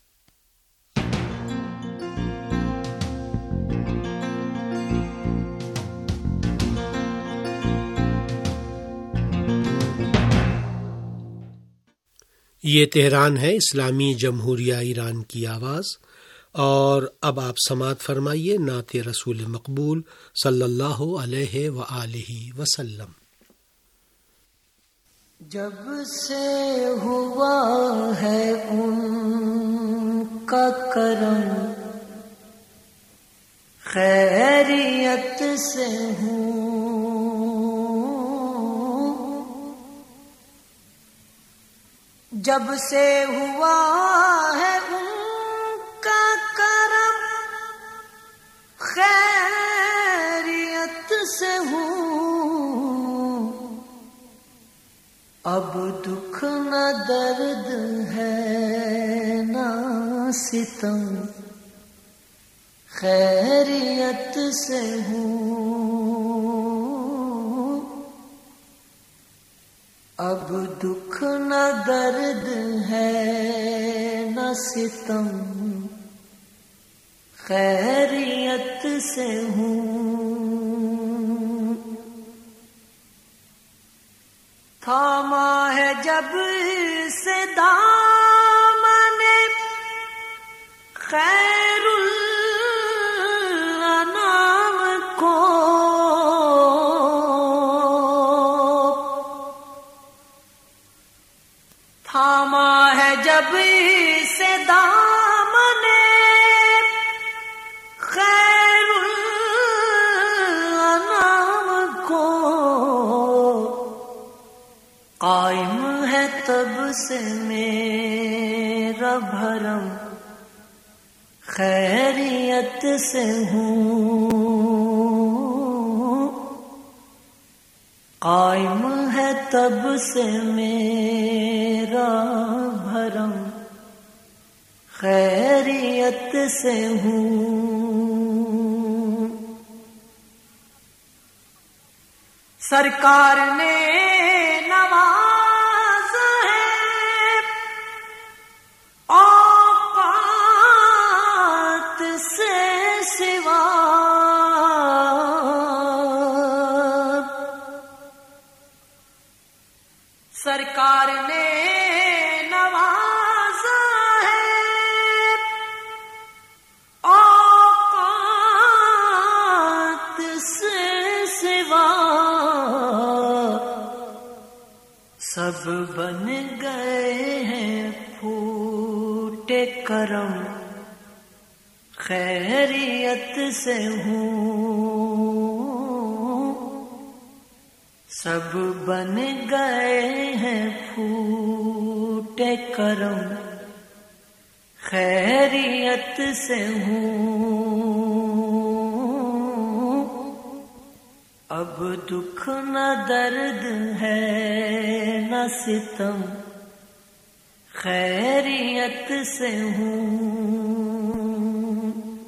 یہ تہران ہے، اسلامی جمہوریہ ایران کی آواز، اور اب آپ سماعت فرمائیے نعت رسول مقبول صلی اللہ علیہ وآلہ وسلم۔ جب سے ہوا ہے ان کا کرم خیریت سے ہوں، جب سے ہوا ہے ان کا کرم خیریت سے ہوں، اب دکھ نہ درد ہے نہ ستم خیریت سے ہوں، اب دکھ نہ درد ہے نہ ستم خیریت سے ہوں، تھاما ہے جب سے دامن خیر الانام کو، تھاما ہے جب سے دامن خیر الانام کو، قائم ہے تب سے میرا بھرم خیریت سے ہوں، قائم ہے تب سے میرا بھرم خیریت سے ہوں، سرکار نے نواز ہے اوقات سے سوا، سرکار نے نوازا ہے اوقات سے سوا، سب بن گئے ہیں پھوٹے کرم خیریت سے ہوں، سب بن گئے ہیں پھوٹے کرم خیریت سے ہوں، اب دکھ نہ درد ہے نہ ستم خیریت سے ہوں،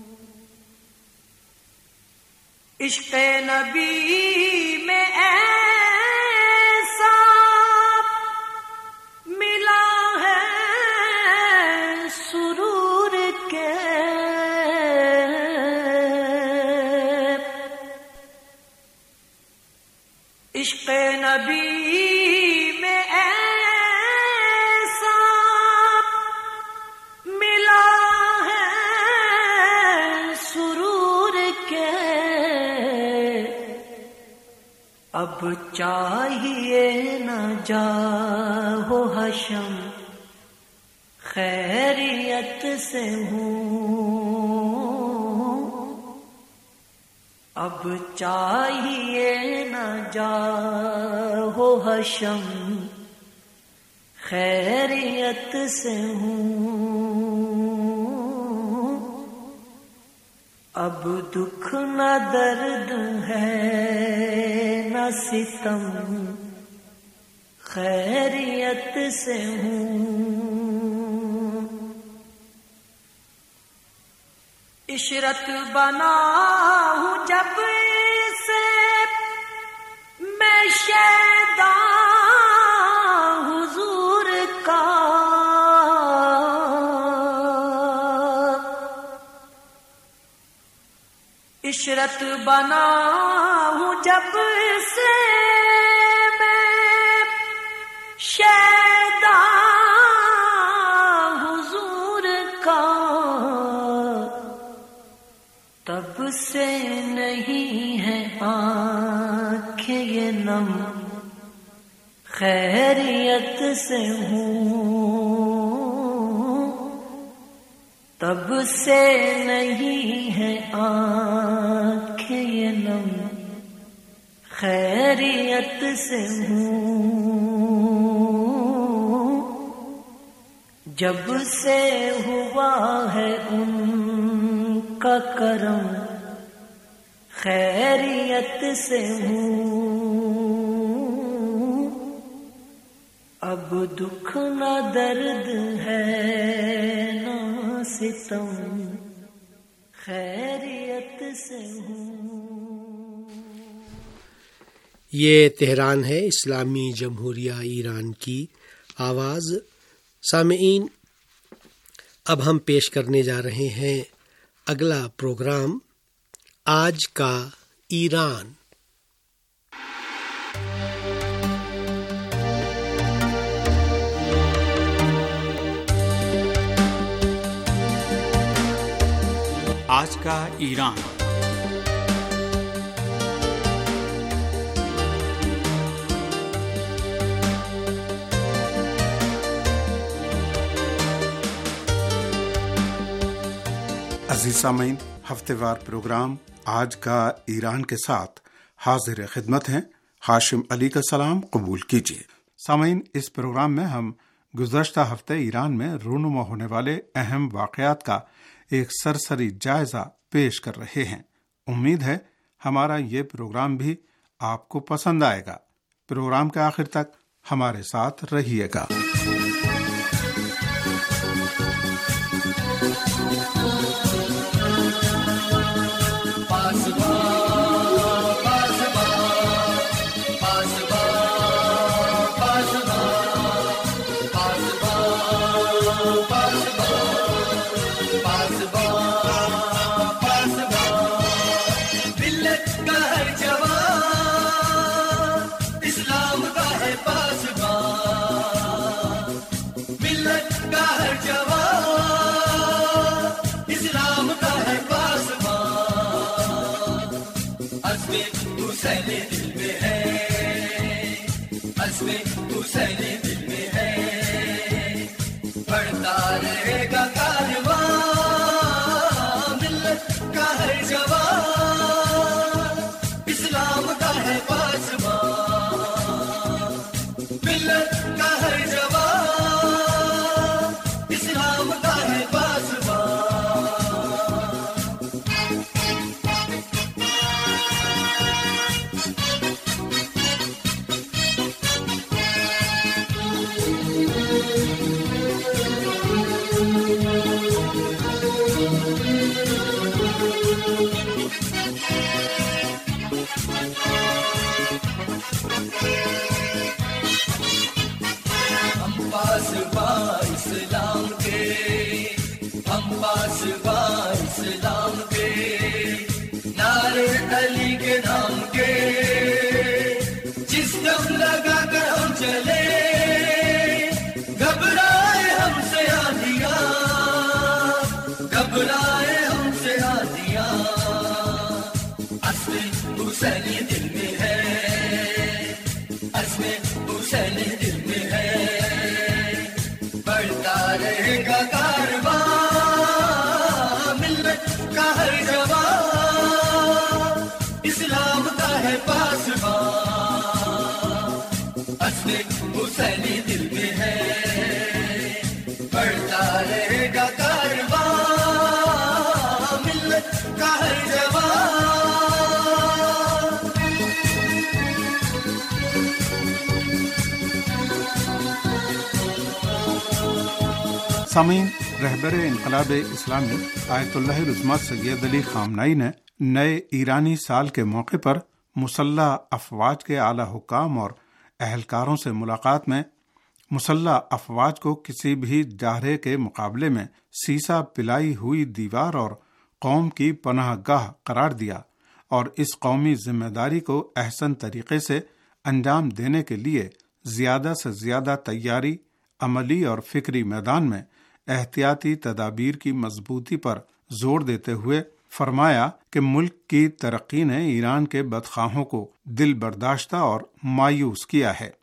عشق نبی میں ایسا ملا ہے سرور کے، عشق نبی میں ایسا ملا ہے سرور کے، اب چاہیے نہ جاؤ حشم خیریت سے ہوں، اب چاہیے نہ جاؤ حشم خیریت سے ہوں، اب دکھ نہ درد ہے نہ ستم خیریت سے ہوں، عشرت بنا ہوں جب سے میں شیدا حضور کا، عشرت بنا ہوں جب سے میں شیدا حضور کا، تب سے نہیں ہے آنکھیں یہ نم خیریت سے ہوں، تب سے نہیں ہے آنکھیں یہ نم، خیریت سے ہوں، جب سے ہوا ہے ان کا کرم، خیریت سے ہوں، اب دکھ نہ درد ہے نہ ستم، خیریت سے ہوں۔ یہ تہران ہے، اسلامی جمہوریہ ایران کی آواز۔ سامعین، اب ہم پیش کرنے جا رہے ہیں اگلا پروگرام آج کا ایران۔ آج کا ایران۔ عزیز سامعین، ہفتے وار پروگرام آج کا ایران کے ساتھ حاضر خدمت ہیں۔ ہاشم علی کا سلام قبول کیجیے۔ سامعین، اس پروگرام میں ہم گزشتہ ہفتے ایران میں رونما ہونے والے اہم واقعات کا ایک سرسری جائزہ پیش کر رہے ہیں۔ امید ہے ہمارا یہ پروگرام بھی آپ کو پسند آئے گا۔ پروگرام کے آخر تک ہمارے ساتھ رہیے گا۔ سامعین، رہبر انقلاب اسلامی آیت اللہ العظمہ سید علی خامنئی نے نئے ایرانی سال کے موقع پر مسلح افواج کے اعلی حکام اور اہلکاروں سے ملاقات میں مسلح افواج کو کسی بھی جارحے کے مقابلے میں سیسا پلائی ہوئی دیوار اور قوم کی پناہ گاہ قرار دیا اور اس قومی ذمہ داری کو احسن طریقے سے انجام دینے کے لیے زیادہ سے زیادہ تیاری، عملی اور فکری میدان میں احتیاطی تدابیر کی مضبوطی پر زور دیتے ہوئے فرمایا کہ ملک کی ترقی نے ایران کے بدخواہوں کو دل برداشتہ اور مایوس کیا ہے۔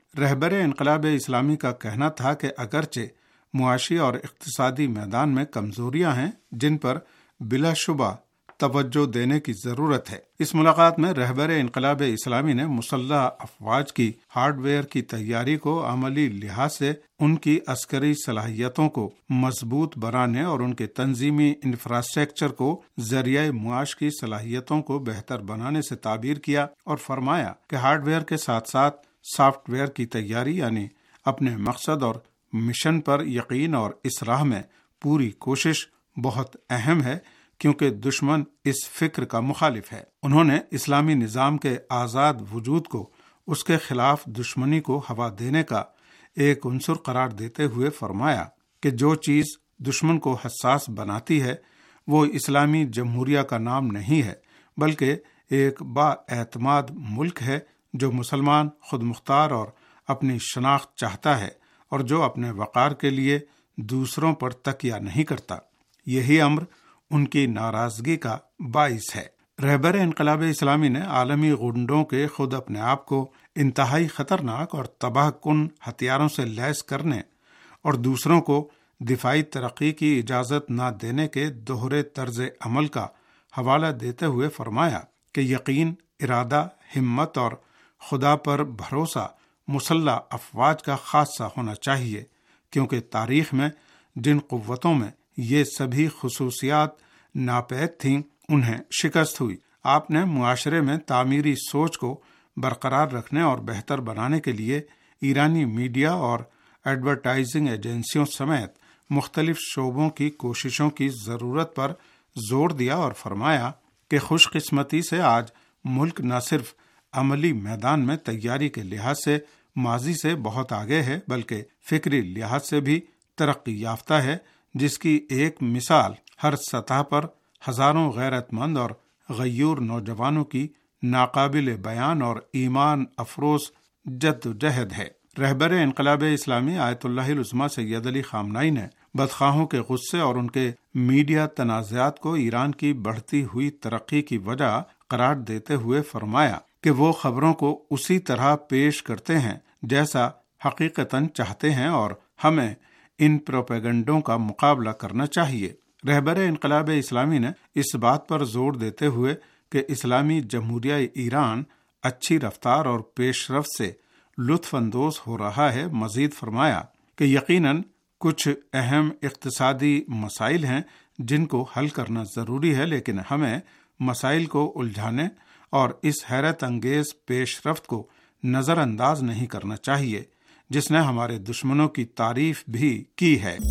رہبر انقلاب اسلامی کا کہنا تھا کہ اگرچہ معاشی اور اقتصادی میدان میں کمزوریاں ہیں جن پر بلا شبہ توجہ دینے کی ضرورت ہے۔ اس ملاقات میں رہبر انقلاب اسلامی نے مسلح افواج کی ہارڈ ویئر کی تیاری کو عملی لحاظ سے ان کی عسکری صلاحیتوں کو مضبوط بنانے اور ان کے تنظیمی انفراسٹرکچر کو ذریعہ معاش کی صلاحیتوں کو بہتر بنانے سے تعبیر کیا، اور فرمایا کہ ہارڈ ویئر کے ساتھ ساتھ سافٹ ویئر کی تیاری یعنی اپنے مقصد اور مشن پر یقین اور اس راہ میں پوری کوشش بہت اہم ہے، کیونکہ دشمن اس فکر کا مخالف ہے۔ انہوں نے اسلامی نظام کے آزاد وجود کو اس کے خلاف دشمنی کو ہوا دینے کا ایک عنصر قرار دیتے ہوئے فرمایا کہ جو چیز دشمن کو حساس بناتی ہے وہ اسلامی جمہوریہ کا نام نہیں ہے، بلکہ ایک با اعتماد ملک ہے جو مسلمان، خود مختار اور اپنی شناخت چاہتا ہے، اور جو اپنے وقار کے لیے دوسروں پر تکیہ نہیں کرتا۔ یہی امر ان کی ناراضگی کا باعث ہے۔ رہبر انقلاب اسلامی نے عالمی غنڈوں کے خود اپنے آپ کو انتہائی خطرناک اور تباہ کن ہتھیاروں سے لیس کرنے اور دوسروں کو دفاعی ترقی کی اجازت نہ دینے کے دوہرے طرز عمل کا حوالہ دیتے ہوئے فرمایا کہ یقین، ارادہ، ہمت اور خدا پر بھروسہ مسلح افواج کا خاصہ ہونا چاہیے، کیونکہ تاریخ میں جن قوتوں میں یہ سبھی خصوصیات ناپید تھیں انہیں شکست ہوئی۔ آپ نے معاشرے میں تعمیری سوچ کو برقرار رکھنے اور بہتر بنانے کے لیے ایرانی میڈیا اور ایڈورٹائزنگ ایجنسیوں سمیت مختلف شعبوں کی کوششوں کی ضرورت پر زور دیا اور فرمایا کہ خوش قسمتی سے آج ملک نہ صرف عملی میدان میں تیاری کے لحاظ سے ماضی سے بہت آگے ہے، بلکہ فکری لحاظ سے بھی ترقی یافتہ ہے، جس کی ایک مثال ہر سطح پر ہزاروں غیرت مند اور غیور نوجوانوں کی ناقابل بیان اور ایمان افروز جد و جہد ہے۔ رہبر انقلاب اسلامی آیت اللہ العظمیٰ سید علی خامنہئی نے بدخواہوں کے غصے اور ان کے میڈیا تنازعات کو ایران کی بڑھتی ہوئی ترقی کی وجہ قرار دیتے ہوئے فرمایا کہ وہ خبروں کو اسی طرح پیش کرتے ہیں جیسا حقیقتاً چاہتے ہیں، اور ہمیں ان پروپیگنڈوں کا مقابلہ کرنا چاہیے۔ رہبر انقلاب اسلامی نے اس بات پر زور دیتے ہوئے کہ اسلامی جمہوریہ ایران اچھی رفتار اور پیش رفت سے لطف اندوز ہو رہا ہے، مزید فرمایا کہ یقیناً کچھ اہم اقتصادی مسائل ہیں جن کو حل کرنا ضروری ہے، لیکن ہمیں مسائل کو الجھانے اور اس حیرت انگیز پیش رفت کو نظر انداز نہیں کرنا چاہیے جس نے ہمارے دشمنوں کی تعریف بھی کی ہے۔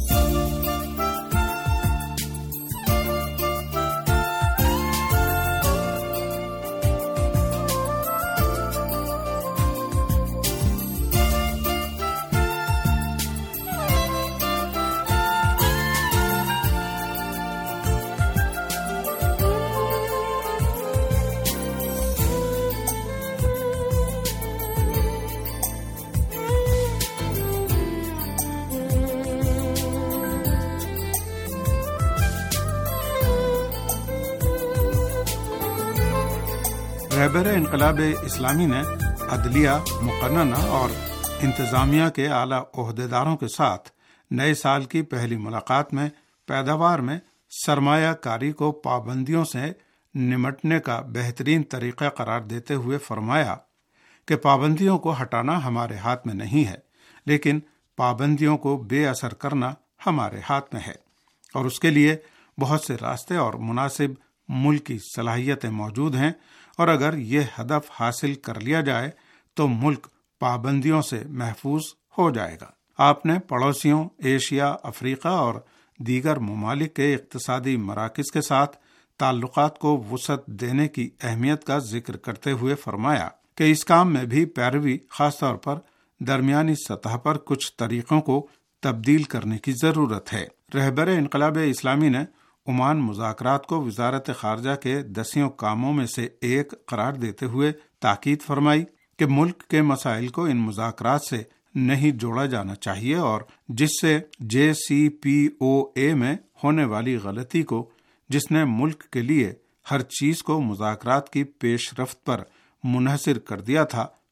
رہبر انقلاب اسلامی نے عدلیہ، مقننہ اور انتظامیہ کے اعلیٰ عہدیداروں کے ساتھ نئے سال کی پہلی ملاقات میں پیداوار میں سرمایہ کاری کو پابندیوں سے نمٹنے کا بہترین طریقہ قرار دیتے ہوئے فرمایا کہ پابندیوں کو ہٹانا ہمارے ہاتھ میں نہیں ہے، لیکن پابندیوں کو بے اثر کرنا ہمارے ہاتھ میں ہے، اور اس کے لیے بہت سے راستے اور مناسب ملکی صلاحیتیں موجود ہیں، اور اگر یہ ہدف حاصل کر لیا جائے تو ملک پابندیوں سے محفوظ ہو جائے گا۔ آپ نے پڑوسیوں، ایشیا، افریقہ اور دیگر ممالک کے اقتصادی مراکز کے ساتھ تعلقات کو وسعت دینے کی اہمیت کا ذکر کرتے ہوئے فرمایا کہ اس کام میں بھی پیروی، خاص طور پر درمیانی سطح پر کچھ طریقوں کو تبدیل کرنے کی ضرورت ہے۔ رہبر انقلاب اسلامی نے عمان مذاکرات کو وزارت خارجہ کے دسیوں کاموں میں سے ایک قرار دیتے ہوئے تاکید فرمائی کہ ملک کے مسائل کو ان مذاکرات سے نہیں جوڑا جانا چاہیے، اور جس سے جے سی پی او اے میں ہونے والی غلطی کو، جس نے ملک کے لیے ہر چیز کو مذاکرات کی پیش رفت پر منحصر کر دیا تھا،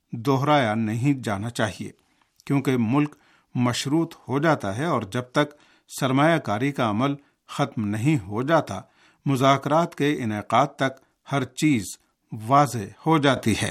دوہرایا نہیں جانا چاہیے، کیونکہ ملک مشروط ہو جاتا ہے اور جب تک سرمایہ کاری کا عمل ختم نہیں ہو جاتا مذاکرات کے انعقاد تک ہر چیز واضح ہو جاتی ہے۔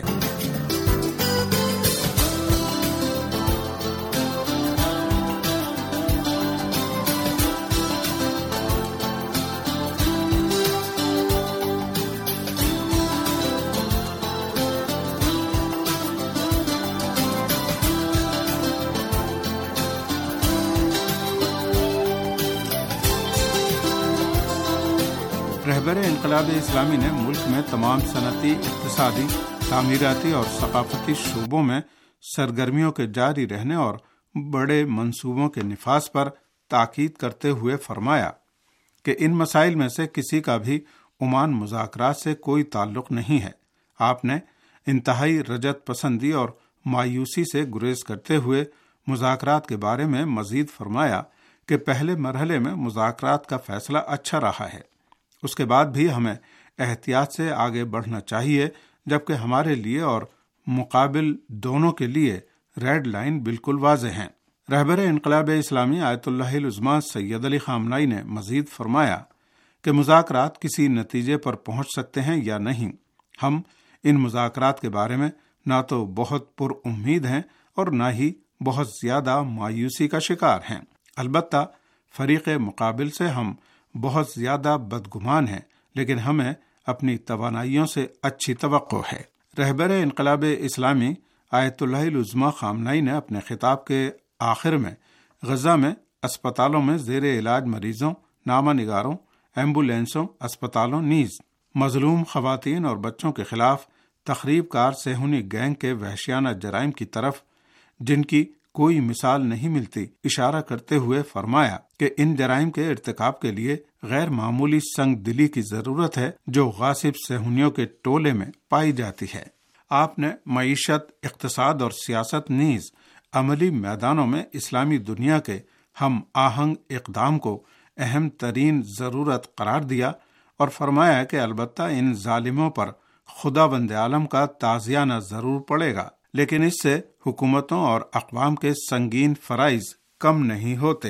رہبر انقلاب اسلامی نے ملک میں تمام صنعتی، اقتصادی، تعمیراتی اور ثقافتی شعبوں میں سرگرمیوں کے جاری رہنے اور بڑے منصوبوں کے نفاذ پر تاکید کرتے ہوئے فرمایا کہ ان مسائل میں سے کسی کا بھی عمان مذاکرات سے کوئی تعلق نہیں ہے۔ آپ نے انتہائی رجعت پسندی اور مایوسی سے گریز کرتے ہوئے مذاکرات کے بارے میں مزید فرمایا کہ پہلے مرحلے میں مذاکرات کا فیصلہ اچھا رہا ہے، اس کے بعد بھی ہمیں احتیاط سے آگے بڑھنا چاہیے، جبکہ ہمارے لیے اور مقابل دونوں کے لیے ریڈ لائن بالکل واضح ہیں۔ رہبر انقلاب اسلامی آیت اللہ العظمیٰ سید علی خامنئی نے مزید فرمایا کہ مذاکرات کسی نتیجے پر پہنچ سکتے ہیں یا نہیں۔ ہم ان مذاکرات کے بارے میں نہ تو بہت پر امید ہیں اور نہ ہی بہت زیادہ مایوسی کا شکار ہیں۔ البتہ فریق مقابل سے ہم بہت زیادہ بدگمان ہیں، لیکن ہمیں اپنی توانائیوں سے اچھی توقع ہے۔ رہبر انقلاب اسلامی آیت اللہ العظمیٰ خامنئی نے اپنے خطاب کے آخر میں غزہ میں اسپتالوں میں زیر علاج مریضوں، نامہ نگاروں، ایمبولینسوں، اسپتالوں نیز مظلوم خواتین اور بچوں کے خلاف تخریب کار صہیونی گینگ کے وحشیانہ جرائم کی طرف، جن کی کوئی مثال نہیں ملتی، اشارہ کرتے ہوئے فرمایا کہ ان جرائم کے ارتکاب کے لیے غیر معمولی سنگ دلی کی ضرورت ہے جو غاصب صہیونیوں کے ٹولے میں پائی جاتی ہے۔ آپ نے معیشت، اقتصاد اور سیاست نیز عملی میدانوں میں اسلامی دنیا کے ہم آہنگ اقدام کو اہم ترین ضرورت قرار دیا اور فرمایا کہ البتہ ان ظالموں پر خدا بند عالم کا تعزیانہ ضرور پڑے گا، لیکن اس سے حکومتوں اور اقوام کے سنگین فرائض کم نہیں ہوتے۔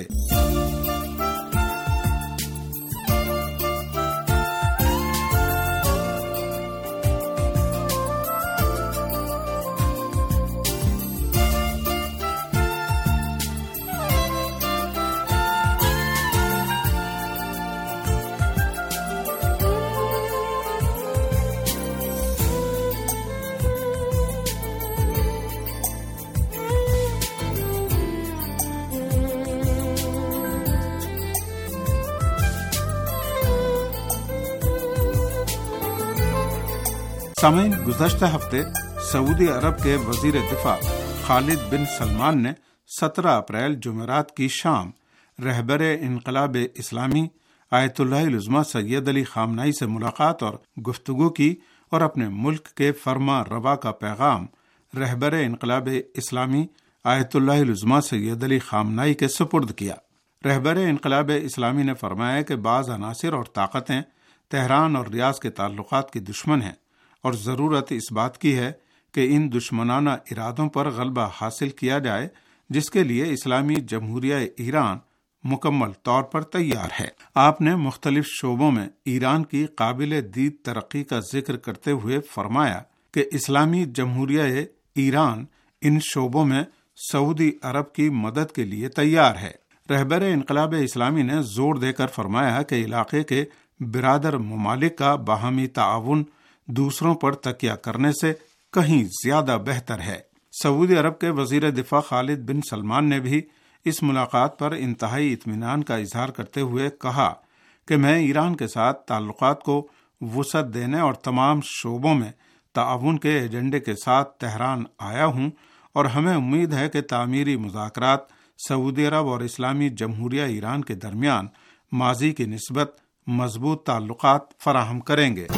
سامعین، گزشتہ ہفتے سعودی عرب کے وزیر دفاع خالد بن سلمان نے سترہ اپریل جمعرات کی شام رہبر انقلاب اسلامی آیت اللہ العظمیٰ سید علی خامنئی سے ملاقات اور گفتگو کی اور اپنے ملک کے فرما روا کا پیغام رہبر انقلاب اسلامی آیت اللہ العظمیٰ سید علی خامنئی کے سپرد کیا۔ رہبر انقلاب اسلامی نے فرمایا کہ بعض عناصر اور طاقتیں تہران اور ریاض کے تعلقات کی دشمن ہیں اور ضرورت اس بات کی ہے کہ ان دشمنانہ ارادوں پر غلبہ حاصل کیا جائے، جس کے لیے اسلامی جمہوریہ ایران مکمل طور پر تیار ہے۔ آپ نے مختلف شعبوں میں ایران کی قابل دید ترقی کا ذکر کرتے ہوئے فرمایا کہ اسلامی جمہوریہ ایران ان شعبوں میں سعودی عرب کی مدد کے لیے تیار ہے۔ رہبر انقلاب اسلامی نے زور دے کر فرمایا کہ علاقے کے برادر ممالک کا باہمی تعاون دوسروں پر تکیہ کرنے سے کہیں زیادہ بہتر ہے۔ سعودی عرب کے وزیر دفاع خالد بن سلمان نے بھی اس ملاقات پر انتہائی اطمینان کا اظہار کرتے ہوئے کہا کہ میں ایران کے ساتھ تعلقات کو وسعت دینے اور تمام شعبوں میں تعاون کے ایجنڈے کے ساتھ تہران آیا ہوں، اور ہمیں امید ہے کہ تعمیری مذاکرات سعودی عرب اور اسلامی جمہوریہ ایران کے درمیان ماضی کی نسبت مضبوط تعلقات فراہم کریں گے۔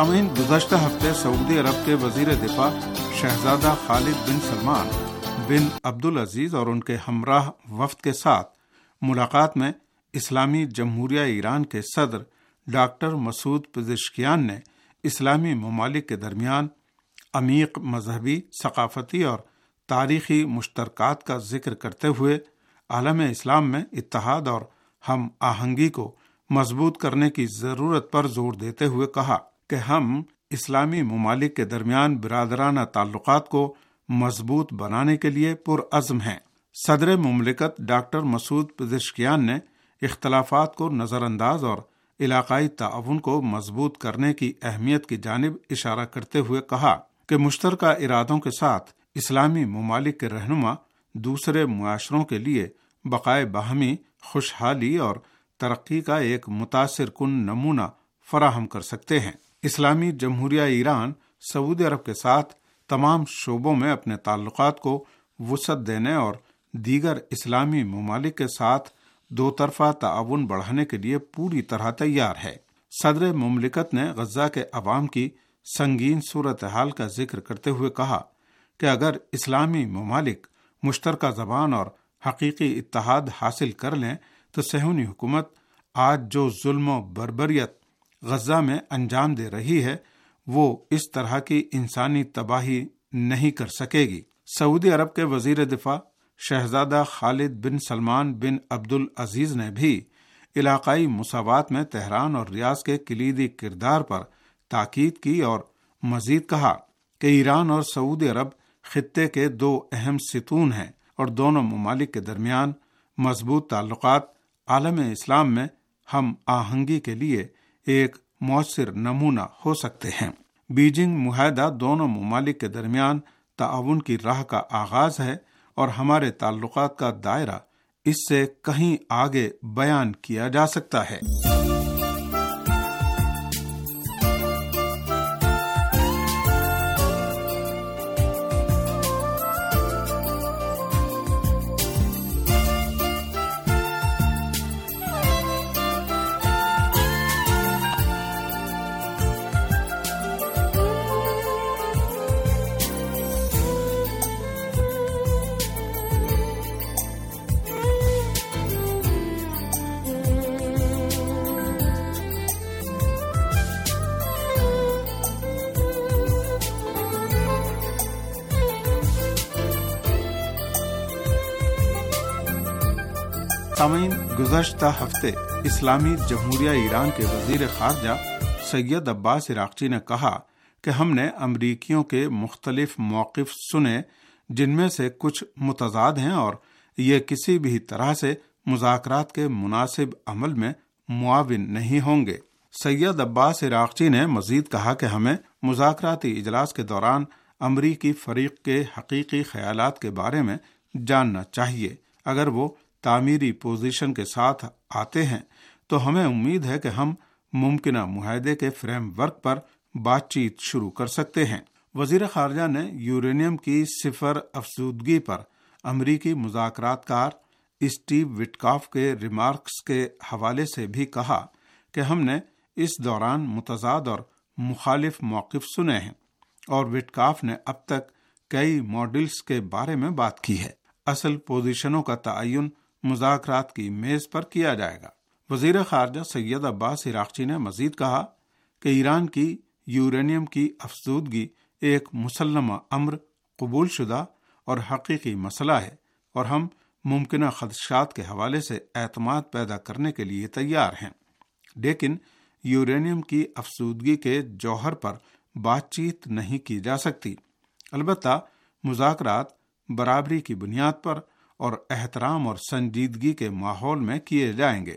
سامعین، گزشتہ ہفتے سعودی عرب کے وزیر دفاع شہزادہ خالد بن سلمان بن عبدالعزیز اور ان کے ہمراہ وفد کے ساتھ ملاقات میں اسلامی جمہوریہ ایران کے صدر ڈاکٹر مسعود پزشکیان نے اسلامی ممالک کے درمیان عمیق مذہبی، ثقافتی اور تاریخی مشترکات کا ذکر کرتے ہوئے عالم اسلام میں اتحاد اور ہم آہنگی کو مضبوط کرنے کی ضرورت پر زور دیتے ہوئے کہا کہ ہم اسلامی ممالک کے درمیان برادرانہ تعلقات کو مضبوط بنانے کے لیے پرعزم ہیں۔ صدر مملکت ڈاکٹر مسعود پزشکیان نے اختلافات کو نظر انداز اور علاقائی تعاون کو مضبوط کرنے کی اہمیت کی جانب اشارہ کرتے ہوئے کہا کہ مشترکہ ارادوں کے ساتھ اسلامی ممالک کے رہنما دوسرے معاشروں کے لیے بقائے باہمی خوشحالی اور ترقی کا ایک متاثر کن نمونہ فراہم کر سکتے ہیں۔ اسلامی جمہوریہ ایران سعودی عرب کے ساتھ تمام شعبوں میں اپنے تعلقات کو وسعت دینے اور دیگر اسلامی ممالک کے ساتھ دو طرفہ تعاون بڑھانے کے لیے پوری طرح تیار ہے۔ صدر مملکت نے غزہ کے عوام کی سنگین صورتحال کا ذکر کرتے ہوئے کہا کہ اگر اسلامی ممالک مشترکہ زبان اور حقیقی اتحاد حاصل کر لیں تو صہیونی حکومت آج جو ظلم و بربریت غزہ میں انجام دے رہی ہے وہ اس طرح کی انسانی تباہی نہیں کر سکے گی۔ سعودی عرب کے وزیر دفاع شہزادہ خالد بن سلمان بن عبدالعزیز نے بھی علاقائی مساوات میں تہران اور ریاض کے کلیدی کردار پر تاکید کی اور مزید کہا کہ ایران اور سعودی عرب خطے کے دو اہم ستون ہیں اور دونوں ممالک کے درمیان مضبوط تعلقات عالم اسلام میں ہم آہنگی کے لیے ایک مؤثر نمونہ ہو سکتے ہیں۔ بیجنگ معاہدہ دونوں ممالک کے درمیان تعاون کی راہ کا آغاز ہے اور ہمارے تعلقات کا دائرہ اس سے کہیں آگے بیان کیا جا سکتا ہے۔ سامعین، گزشتہ ہفتے اسلامی جمہوریہ ایران کے وزیر خارجہ سید عباس عراقچی نے کہا کہ ہم نے امریکیوں کے مختلف موقف سنے جن میں سے کچھ متضاد ہیں اور یہ کسی بھی طرح سے مذاکرات کے مناسب عمل میں معاون نہیں ہوں گے۔ سید عباس عراقچی نے مزید کہا کہ ہمیں مذاکراتی اجلاس کے دوران امریکی فریق کے حقیقی خیالات کے بارے میں جاننا چاہیے۔ اگر وہ تعمیری پوزیشن کے ساتھ آتے ہیں تو ہمیں امید ہے کہ ہم ممکنہ معاہدے کے فریم ورک پر بات چیت شروع کر سکتے ہیں۔ وزیر خارجہ نے یورینیم کی صفر افزودگی پر امریکی مذاکرات کار اسٹیو وٹکاف کے ریمارکس کے حوالے سے بھی کہا کہ ہم نے اس دوران متضاد اور مخالف موقف سنے ہیں اور وٹکاف نے اب تک کئی ماڈلز کے بارے میں بات کی ہے۔ اصل پوزیشنوں کا تعین مذاکرات کی میز پر کیا جائے گا۔ وزیر خارجہ سید عباس عراقچی نے مزید کہا کہ ایران کی یورینیم کی افزودگی ایک مسلمہ امر، قبول شدہ اور حقیقی مسئلہ ہے اور ہم ممکنہ خدشات کے حوالے سے اعتماد پیدا کرنے کے لیے تیار ہیں، لیکن یورینیم کی افزودگی کے جوہر پر بات چیت نہیں کی جا سکتی۔ البتہ مذاکرات برابری کی بنیاد پر اور احترام اور سنجیدگی کے ماحول میں کیے جائیں گے۔